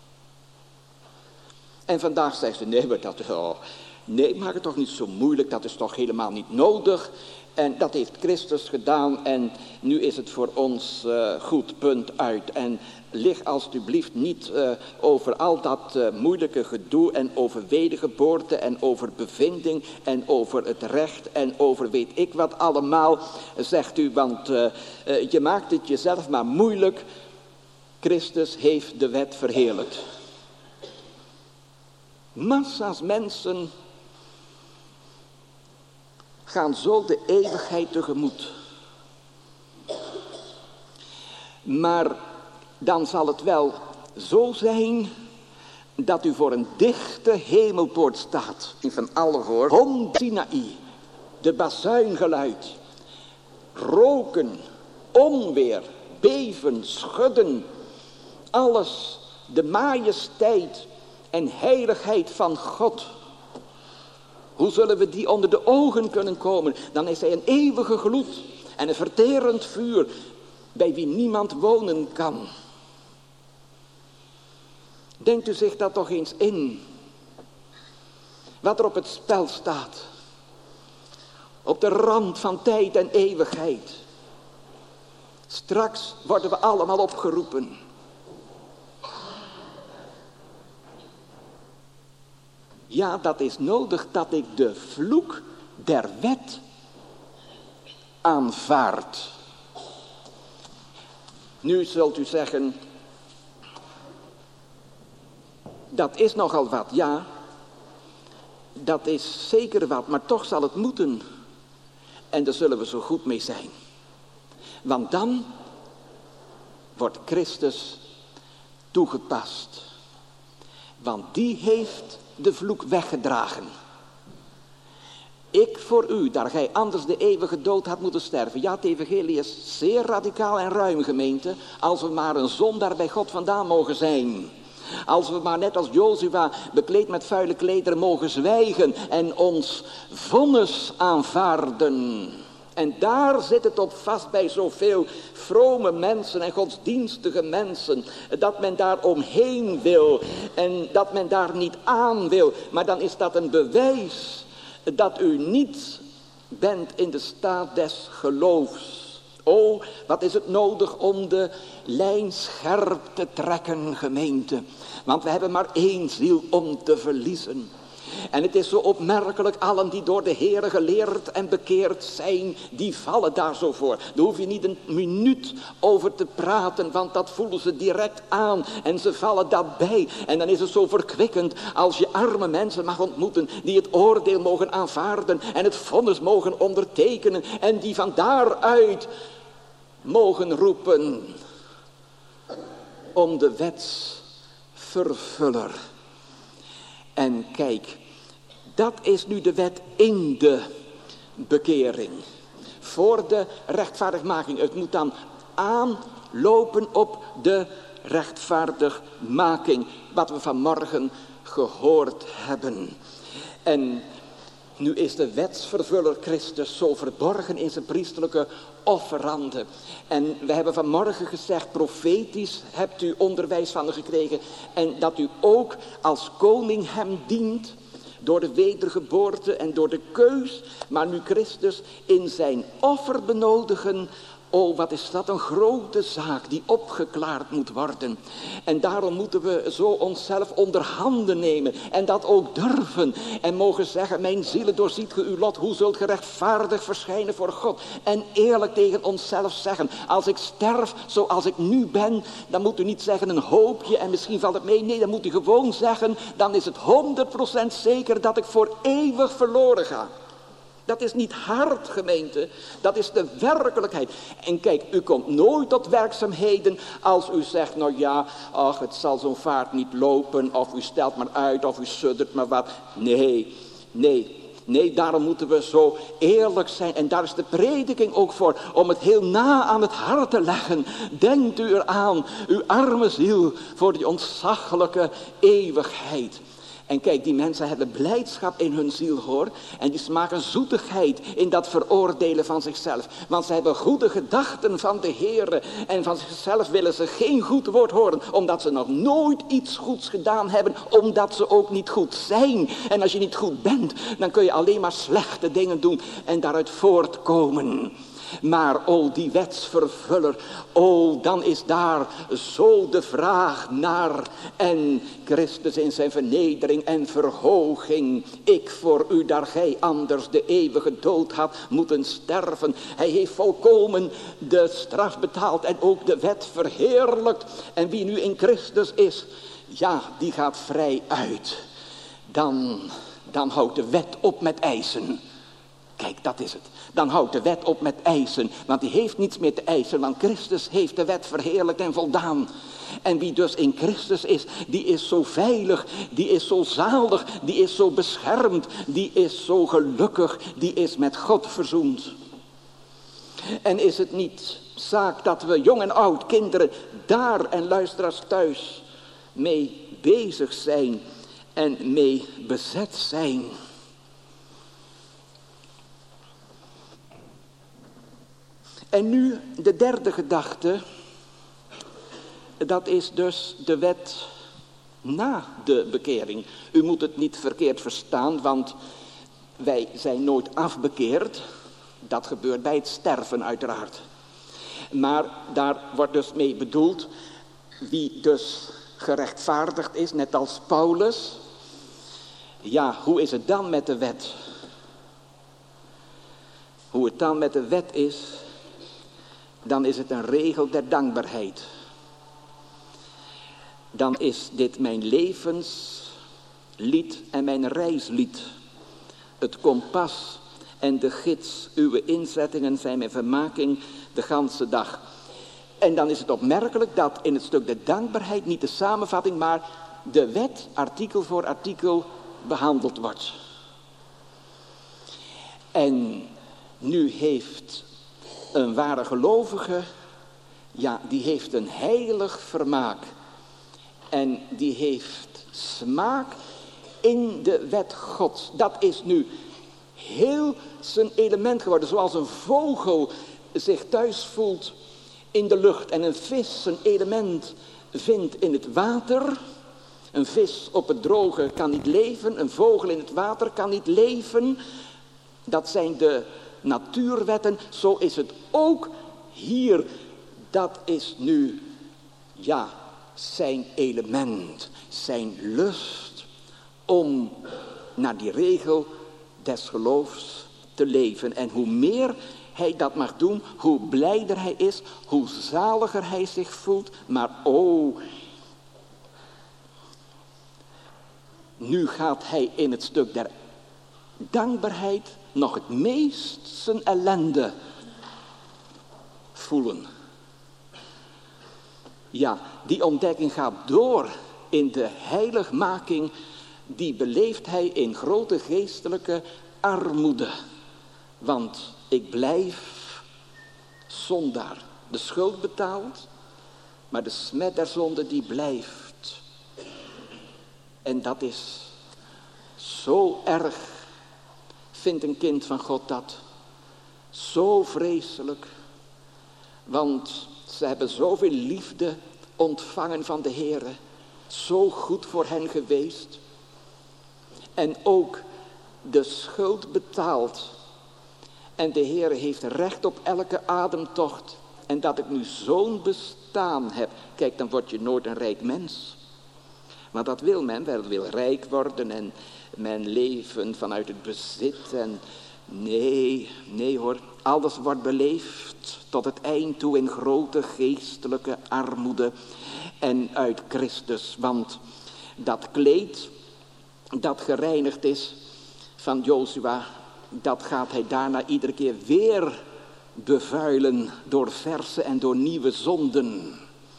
En vandaag zegt ze, nee, maar nee, maak het toch niet zo moeilijk. Dat is toch helemaal niet nodig. En dat heeft Christus gedaan. En nu is het voor ons goed, punt uit. En lig alstublieft niet over al dat moeilijke gedoe en over wedergeboorte en over bevinding en over het recht en over weet ik wat allemaal, zegt u, want je maakt het jezelf maar moeilijk. Christus heeft de wet verheerlijkt. Massa's mensen gaan zo de eeuwigheid tegemoet. Maar dan zal het wel zo zijn dat u voor een dichte hemelpoort staat. Van alle hoor. Hom Sinaï, de bazuingeluid, roken, onweer, beven, schudden. Alles, de majesteit en heiligheid van God. Hoe zullen we die onder de ogen kunnen komen? Dan is hij een eeuwige gloed. en een verterend vuur bij wie niemand wonen kan. Denkt u zich dat toch eens in, wat er op het spel staat. Op de rand van tijd en eeuwigheid. Straks worden we allemaal opgeroepen. Ja, dat is nodig dat ik de vloek der wet aanvaard. Nu zult u zeggen, dat is nogal wat. Ja, dat is zeker wat, maar toch zal het moeten. En daar zullen we zo goed mee zijn. Want dan wordt Christus toegepast. Want die heeft de vloek weggedragen. Ik voor u, daar gij anders de eeuwige dood had moeten sterven. Ja, het evangelie is zeer radicaal en ruim, gemeente. Als we maar een zondaar bij God vandaan mogen zijn. Als we maar net als Jozua bekleed met vuile klederen mogen zwijgen en ons vonnis aanvaarden. En daar zit het op vast bij zoveel vrome mensen en godsdienstige mensen. Dat men daar omheen wil en dat men daar niet aan wil. Maar dan is dat een bewijs dat u niet bent in de staat des geloofs. O, wat is het nodig om de lijn scherp te trekken, gemeente. Want we hebben maar één ziel om te verliezen. En het is zo opmerkelijk, allen die door de Heere geleerd en bekeerd zijn, die vallen daar zo voor. Daar hoef je niet een minuut over te praten, want dat voelen ze direct aan en ze vallen daarbij. En dan is het zo verkwikkend als je arme mensen mag ontmoeten, die het oordeel mogen aanvaarden en het vonnis mogen ondertekenen en die van daaruit mogen roepen om de wetsvervuller. En kijk, dat is nu de wet in de bekering. Voor de rechtvaardigmaking. Het moet dan aanlopen op de rechtvaardigmaking. Wat we vanmorgen gehoord hebben. En nu is de wetsvervuller Christus zo verborgen in zijn priesterlijke offeranden. En we hebben vanmorgen gezegd, profetisch hebt u onderwijs van hem gekregen. En dat u ook als koning hem dient. Door de wedergeboorte en door de keus. Maar nu Christus in zijn offer benodigen. Oh, wat is dat een grote zaak die opgeklaard moet worden. En daarom moeten we zo onszelf onder handen nemen. En dat ook durven. En mogen zeggen, mijn zielen doorziet ge uw lot. Hoe zult ge rechtvaardig verschijnen voor God. En eerlijk tegen onszelf zeggen. Als ik sterf zoals ik nu ben. Dan moet u niet zeggen een hoopje en misschien valt het mee. Nee, dan moet u gewoon zeggen. Dan is het 100% zeker dat ik voor eeuwig verloren ga. Dat is niet hard, gemeente. Dat is de werkelijkheid. En kijk, u komt nooit tot werkzaamheden als u zegt, nou ja, ach, het zal zo'n vaart niet lopen. Of u stelt maar uit, of u suddert maar wat. Nee, daarom moeten we zo eerlijk zijn. En daar is de prediking ook voor. Om het heel na aan het hart te leggen. Denkt u eraan, uw arme ziel, voor die ontzaglijke eeuwigheid. En kijk, die mensen hebben blijdschap in hun ziel, hoor. En die smaken zoetigheid in dat veroordelen van zichzelf. Want ze hebben goede gedachten van de Heere. En van zichzelf willen ze geen goed woord horen. Omdat ze nog nooit iets goeds gedaan hebben. Omdat ze ook niet goed zijn. En als je niet goed bent, dan kun je alleen maar slechte dingen doen. En daaruit voortkomen. Maar die wetsvervuller, dan is daar zo de vraag naar. En Christus in zijn vernedering en verhoging. Ik voor u, daar gij anders de eeuwige dood had moeten sterven. Hij heeft volkomen de straf betaald en ook de wet verheerlijkt. En wie nu in Christus is, ja, die gaat vrij uit. Dan houdt de wet op met eisen. Kijk, dat is het. Dan houdt de wet op met eisen. Want die heeft niets meer te eisen. Want Christus heeft de wet verheerlijkt en voldaan. En wie dus in Christus is, die is zo veilig. Die is zo zalig. Die is zo beschermd. Die is zo gelukkig. Die is met God verzoend. En is het niet zaak dat we jong en oud, kinderen daar en luisteraars thuis mee bezig zijn en mee bezet zijn. En nu de derde gedachte. Dat is dus de wet na de bekering. U moet het niet verkeerd verstaan, want wij zijn nooit afbekeerd. Dat gebeurt bij het sterven uiteraard. Maar daar wordt dus mee bedoeld wie dus gerechtvaardigd is, net als Paulus. Ja, hoe is het dan met de wet? Hoe het dan met de wet is, dan is het een regel der dankbaarheid. Dan is dit mijn levenslied en mijn reislied. Het kompas en de gids, uw inzettingen zijn mijn vermaking de ganse dag. En dan is het opmerkelijk dat in het stuk de dankbaarheid niet de samenvatting, maar de wet artikel voor artikel behandeld wordt. En nu heeft een ware gelovige, ja, die heeft een heilig vermaak. En die heeft smaak in de wet Gods. Dat is nu heel zijn element geworden. Zoals een vogel zich thuis voelt in de lucht en een vis zijn element vindt in het water. Een vis op het droge kan niet leven, een vogel in het water kan niet leven. Dat zijn de natuurwetten. Zo is het ook hier. Dat is nu, ja, zijn element, zijn lust om naar die regel des geloofs te leven. En hoe meer hij dat mag doen, hoe blijder hij is, hoe zaliger hij zich voelt. Maar nu gaat hij in het stuk der dankbaarheid nog het meest zijn ellende voelen. Ja, die ontdekking gaat door in de heiligmaking. Die beleeft hij in grote geestelijke armoede. Want ik blijf zondaar. De schuld betaald, maar de smet der zonde die blijft. En dat is zo erg, vindt een kind van God dat. Zo vreselijk. Want ze hebben zoveel liefde ontvangen van de Heere. Zo goed voor hen geweest. En ook de schuld betaald. En de Heere heeft recht op elke ademtocht. En dat ik nu zo'n bestaan heb. Kijk, dan word je nooit een rijk mens. Maar dat wil men wel, wil rijk worden en men leven vanuit het bezit. En nee hoor, alles wordt beleefd tot het eind toe in grote geestelijke armoede en uit Christus. Want dat kleed dat gereinigd is van Jozua, dat gaat hij daarna iedere keer weer bevuilen door verse en door nieuwe zonden.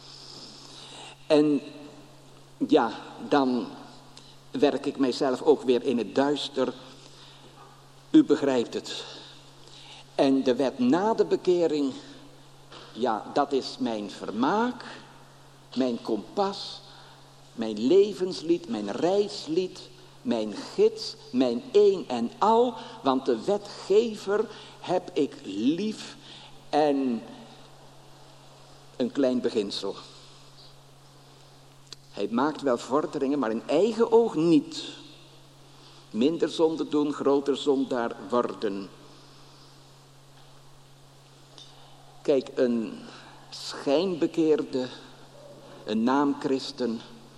En ja, dan werk ik mijzelf ook weer in het duister. U begrijpt het. En de wet na de bekering, ja, dat is mijn vermaak, mijn kompas, mijn levenslied, mijn reislied, mijn gids, mijn een en al. Want de wetgever heb ik lief en een klein beginsel. Hij maakt wel vorderingen, maar in eigen oog niet. Minder zonde doen, groter zondaar worden. Kijk, een schijnbekeerde, een naamchristen,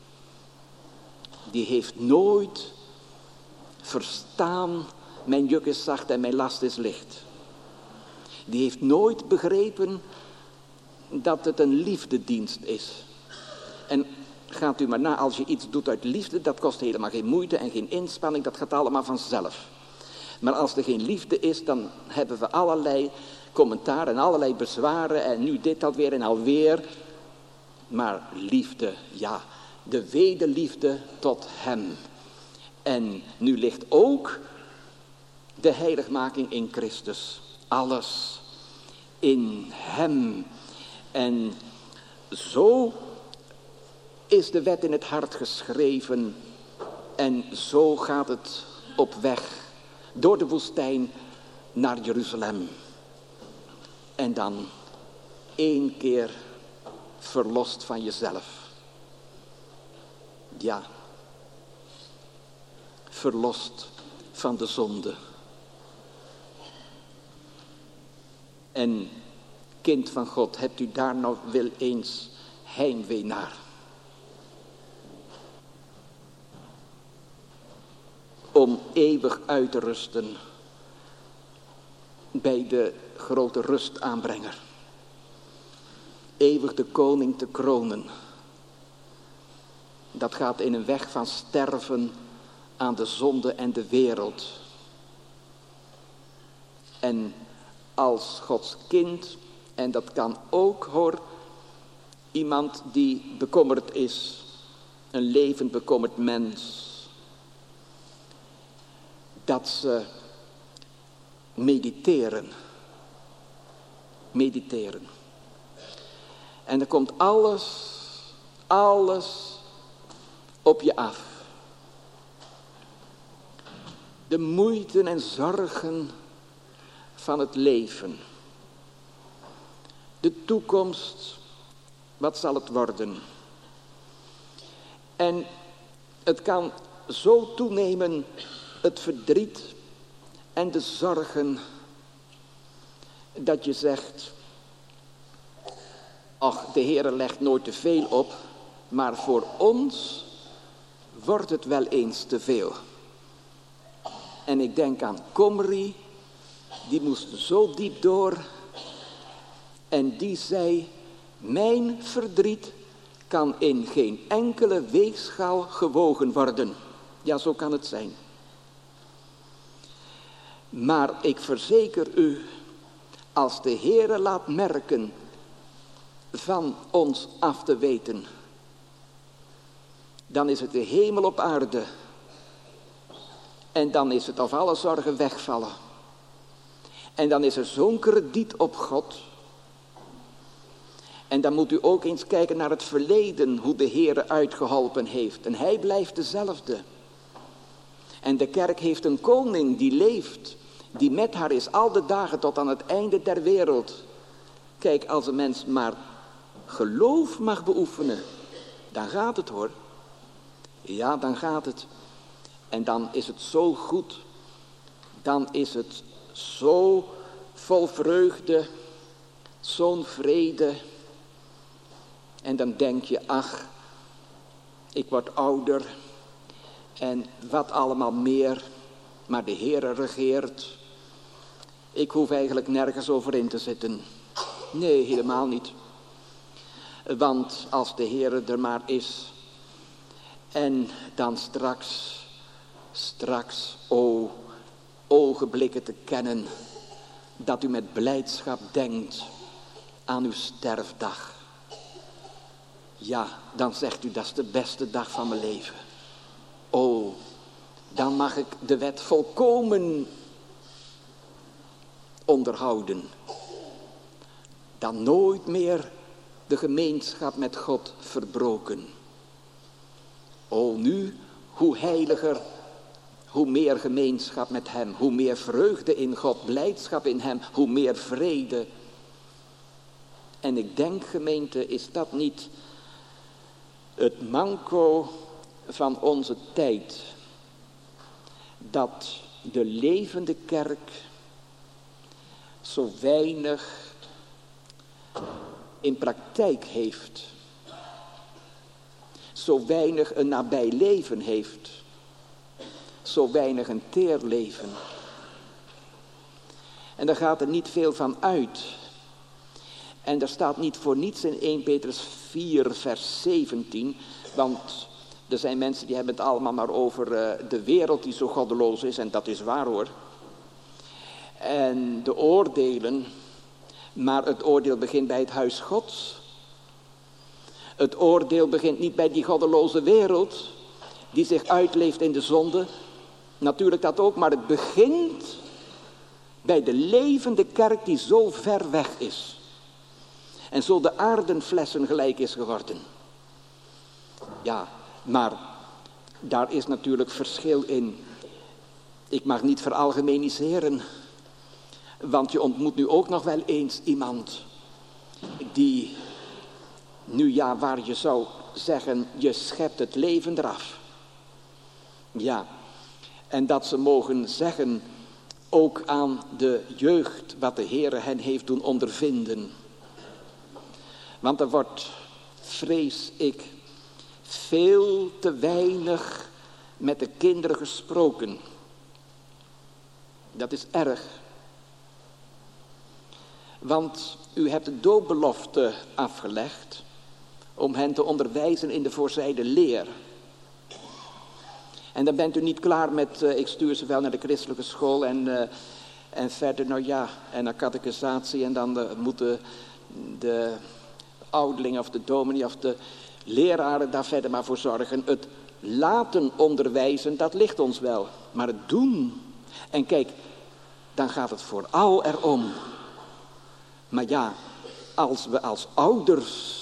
die heeft nooit verstaan, mijn juk is zacht en mijn last is licht. Die heeft nooit begrepen dat het een liefdedienst is. En gaat u maar na, als je iets doet uit liefde, dat kost helemaal geen moeite en geen inspanning, dat gaat allemaal vanzelf. Maar als er geen liefde is, dan hebben we allerlei commentaar en allerlei bezwaren en nu dit alweer en alweer. Maar liefde, ja, de wederliefde tot hem. En nu ligt ook de heiligmaking in Christus. Alles in hem. En zo is de wet in het hart geschreven. En zo gaat het op weg door de woestijn naar Jeruzalem. En dan 1 keer verlost van jezelf. Ja, verlost van de zonde. En kind van God, hebt u daar nou wel eens heimwee naar? Om eeuwig uit te rusten bij de grote rustaanbrenger. Eeuwig de koning te kronen. Dat gaat in een weg van sterven aan de zonde en de wereld. En als Gods kind, en dat kan ook hoor, iemand die bekommerd is, een levend bekommerd mens, dat ze mediteren. En er komt alles op je af. De moeiten en zorgen van het leven. De toekomst, wat zal het worden? En het kan zo toenemen, het verdriet en de zorgen, dat je zegt, ach, de Heere legt nooit te veel op, maar voor ons wordt het wel eens te veel. En ik denk aan Komri, die moest zo diep door en die zei, mijn verdriet kan in geen enkele weegschaal gewogen worden. Ja, zo kan het zijn. Maar ik verzeker u, als de Heere laat merken van ons af te weten, dan is het de hemel op aarde. En dan is het of alle zorgen wegvallen. En dan is er zo'n krediet op God. En dan moet u ook eens kijken naar het verleden, hoe de Heere uitgeholpen heeft. En hij blijft dezelfde. En de kerk heeft een koning die leeft, die met haar is al de dagen tot aan het einde der wereld. Kijk, als een mens maar geloof mag beoefenen, dan gaat het hoor. Ja, dan gaat het. En dan is het zo goed. Dan is het zo vol vreugde, zo'n vrede. En dan denk je, ach, ik word ouder en wat allemaal meer, maar de Heere regeert. Ik hoef eigenlijk nergens over in te zitten. Nee, helemaal niet. Want als de Heere er maar is, en dan straks, o, ogenblikken te kennen, dat u met blijdschap denkt aan uw sterfdag. Ja, dan zegt u, dat is de beste dag van mijn leven. O, dan mag ik de wet volkomen onderhouden. Dan nooit meer de gemeenschap met God verbroken. O, nu, hoe heiliger, hoe meer gemeenschap met hem, hoe meer vreugde in God, blijdschap in hem, hoe meer vrede. En ik denk, gemeente, is dat niet het manco van onze tijd, dat de levende kerk zo weinig in praktijk heeft, zo weinig een nabij leven heeft, zo weinig een teer leven. En daar gaat er niet veel van uit. En daar staat niet voor niets in 1 Petrus 4 vers 17, want er zijn mensen die hebben het allemaal maar over de wereld die zo goddeloos is, en dat is waar hoor. En de oordelen, maar het oordeel begint bij het huis Gods. Het oordeel begint niet bij die goddeloze wereld, die zich uitleeft in de zonde. Natuurlijk dat ook, maar het begint bij de levende kerk die zo ver weg is. En zo de aardenflessen gelijk is geworden. Ja, maar daar is natuurlijk verschil in. Ik mag niet veralgemeniseren. Want je ontmoet nu ook nog wel eens iemand die, nu ja, waar je zou zeggen, je schept het leven eraf. Ja, en dat ze mogen zeggen, ook aan de jeugd, wat de Heere hen heeft doen ondervinden. Want er wordt, vrees ik, veel te weinig met de kinderen gesproken. Dat is erg. Want u hebt de doopbelofte afgelegd om hen te onderwijzen in de voorzijde leer. En dan bent u niet klaar met, ik stuur ze wel naar de christelijke school en verder, nou ja, en naar catechisatie. En dan moeten de ouderling of de dominee of de leraren daar verder maar voor zorgen. Het laten onderwijzen, dat ligt ons wel. Maar het doen. En kijk, dan gaat het vooral erom. Maar ja, als we als ouders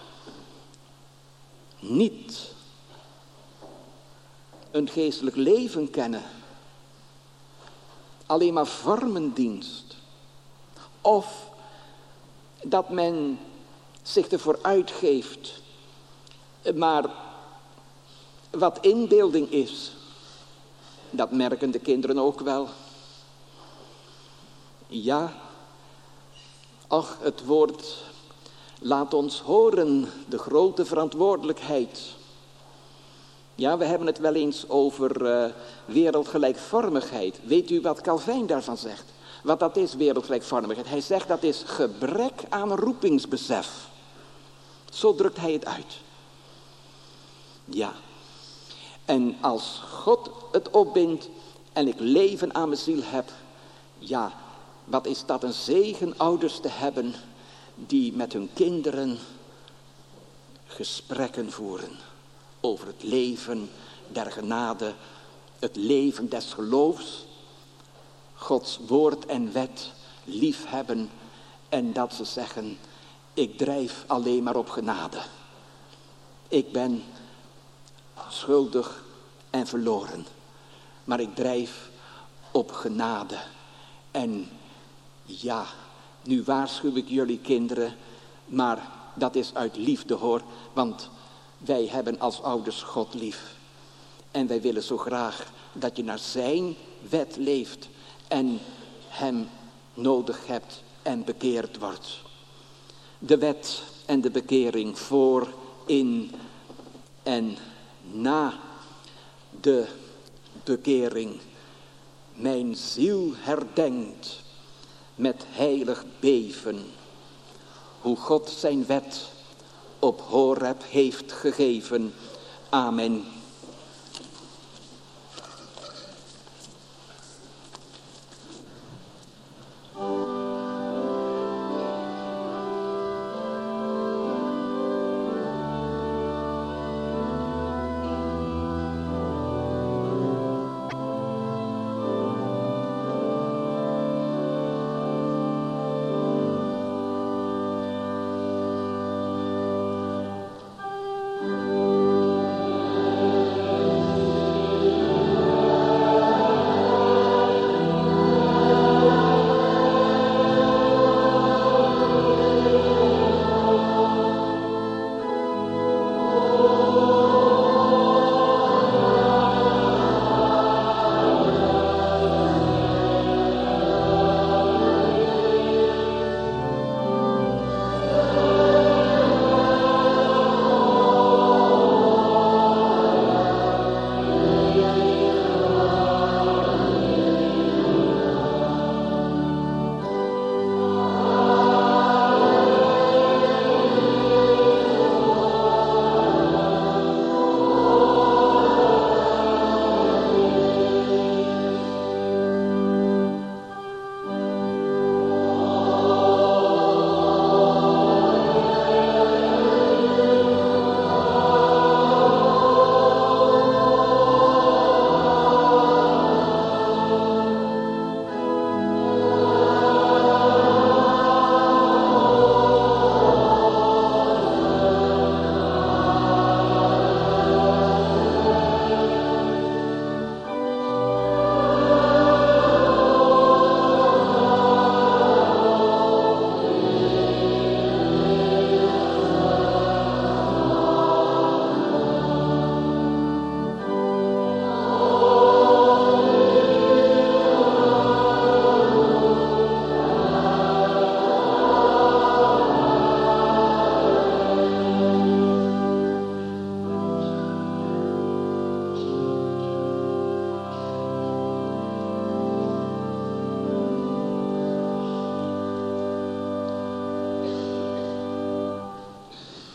niet een geestelijk leven kennen, alleen maar vormendienst, of dat men zich ervoor uitgeeft, maar wat inbeelding is, dat merken de kinderen ook wel. Ja, ach, het woord laat ons horen, de grote verantwoordelijkheid. Ja, we hebben het wel eens over wereldgelijkvormigheid. Weet u wat Calvijn daarvan zegt? Wat dat is, wereldgelijkvormigheid? Hij zegt dat is gebrek aan roepingsbesef. Zo drukt hij het uit. Ja. En als God het opbindt en ik leven aan mijn ziel heb, ja, wat is dat een zegen ouders te hebben die met hun kinderen gesprekken voeren over het leven der genade, het leven des geloofs, Gods woord en wet liefhebben en dat ze zeggen, ik drijf alleen maar op genade. Ik ben schuldig en verloren, maar ik drijf op genade. En ja, nu waarschuw ik jullie kinderen, maar dat is uit liefde hoor, want wij hebben als ouders God lief. En wij willen zo graag dat je naar zijn wet leeft en hem nodig hebt en bekeerd wordt. De wet en de bekering voor, in en na de bekering. Mijn ziel herdenkt met heilig beven hoe God zijn wet op Horeb heeft gegeven. Amen.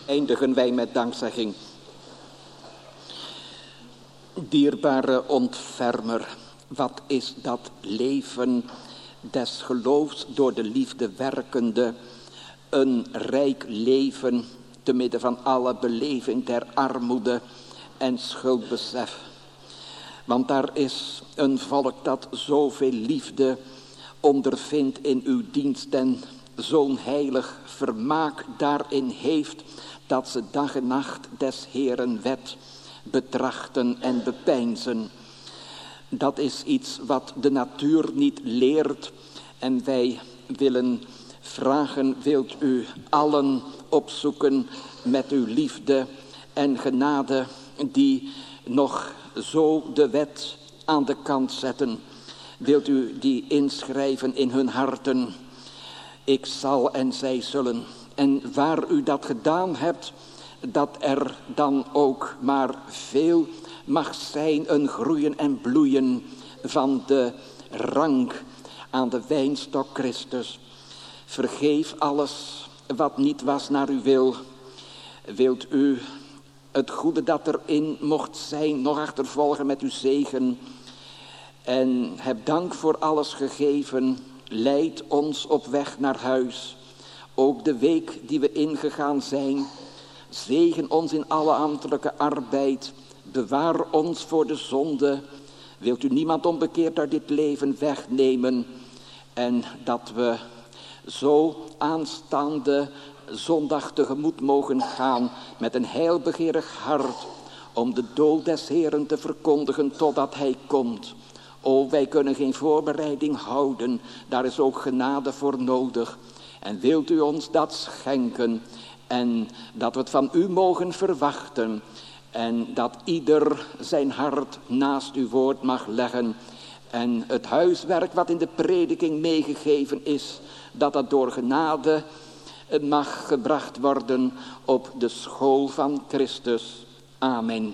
Eindigen wij met dankzegging. Dierbare ontfermer, wat is dat leven des geloofs door de liefde werkende, een rijk leven te midden van alle beleving der armoede en schuldbesef. Want daar is een volk dat zoveel liefde ondervindt in uw dienst en zo'n heilig vermaak daarin heeft, dat ze dag en nacht des Heeren wet betrachten en bepeinzen. Dat is iets wat de natuur niet leert en wij willen vragen, wilt u allen opzoeken met uw liefde en genade die nog zo de wet aan de kant zetten. Wilt u die inschrijven in hun harten? Ik zal en zij zullen. En waar u dat gedaan hebt, dat er dan ook maar veel mag zijn, een groeien en bloeien van de rank aan de wijnstok Christus. Vergeef alles wat niet was naar uw wil. Wilt u het goede dat erin mocht zijn nog achtervolgen met uw zegen. En heb dank voor alles gegeven. Leid ons op weg naar huis. Ook de week die we ingegaan zijn. Zegen ons in alle ambtelijke arbeid. Bewaar ons voor de zonde. Wilt u niemand onbekeerd uit dit leven wegnemen. En dat we zo aanstaande zondag tegemoet mogen gaan met een heilbegeerig hart om de dood des Heeren te verkondigen totdat hij komt. O, wij kunnen geen voorbereiding houden, daar is ook genade voor nodig. En wilt u ons dat schenken en dat we het van u mogen verwachten en dat ieder zijn hart naast uw woord mag leggen. En het huiswerk wat in de prediking meegegeven is, dat dat door genade mag gebracht worden op de school van Christus. Amen.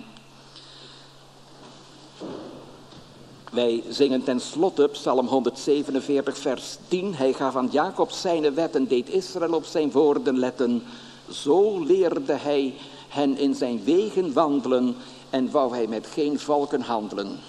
Wij zingen ten slotte Psalm 147 vers 10. Hij gaf aan Jacob zijn wet en deed Israël op zijn woorden letten. Zo leerde hij hen in zijn wegen wandelen en wou hij met geen volken handelen.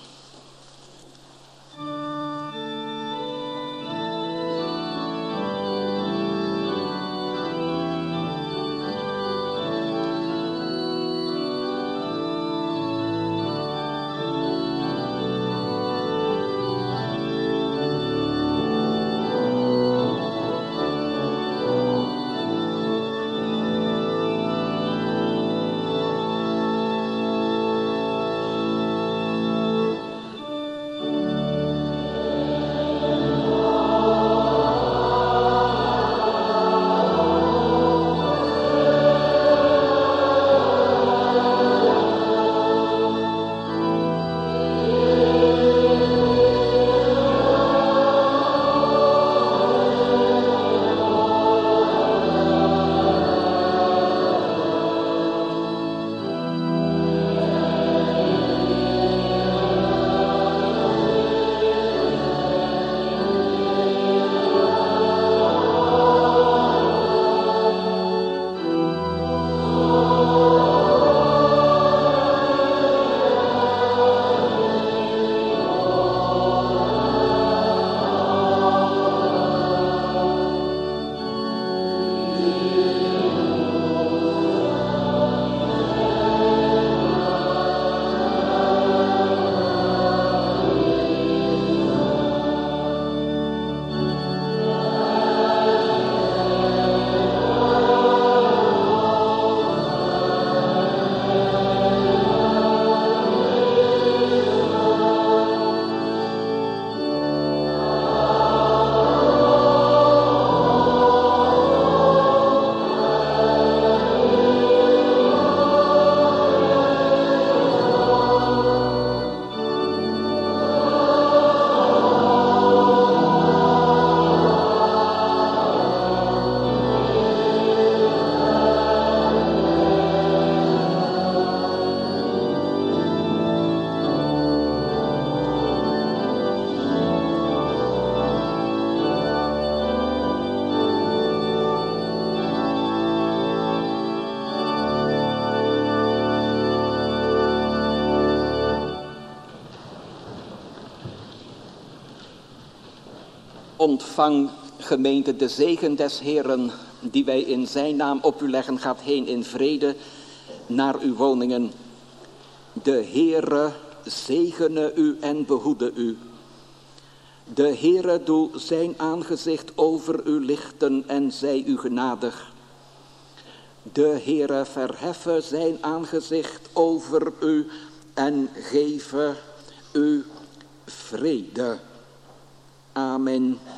Ontvang, gemeente, de zegen des Heeren, die wij in zijn naam op u leggen, gaat heen in vrede naar uw woningen. De Heere zegene u en behoede u. De Heere doe zijn aangezicht over u lichten en zij u genadig. De Heere verheffe zijn aangezicht over u en geven u vrede. Amen.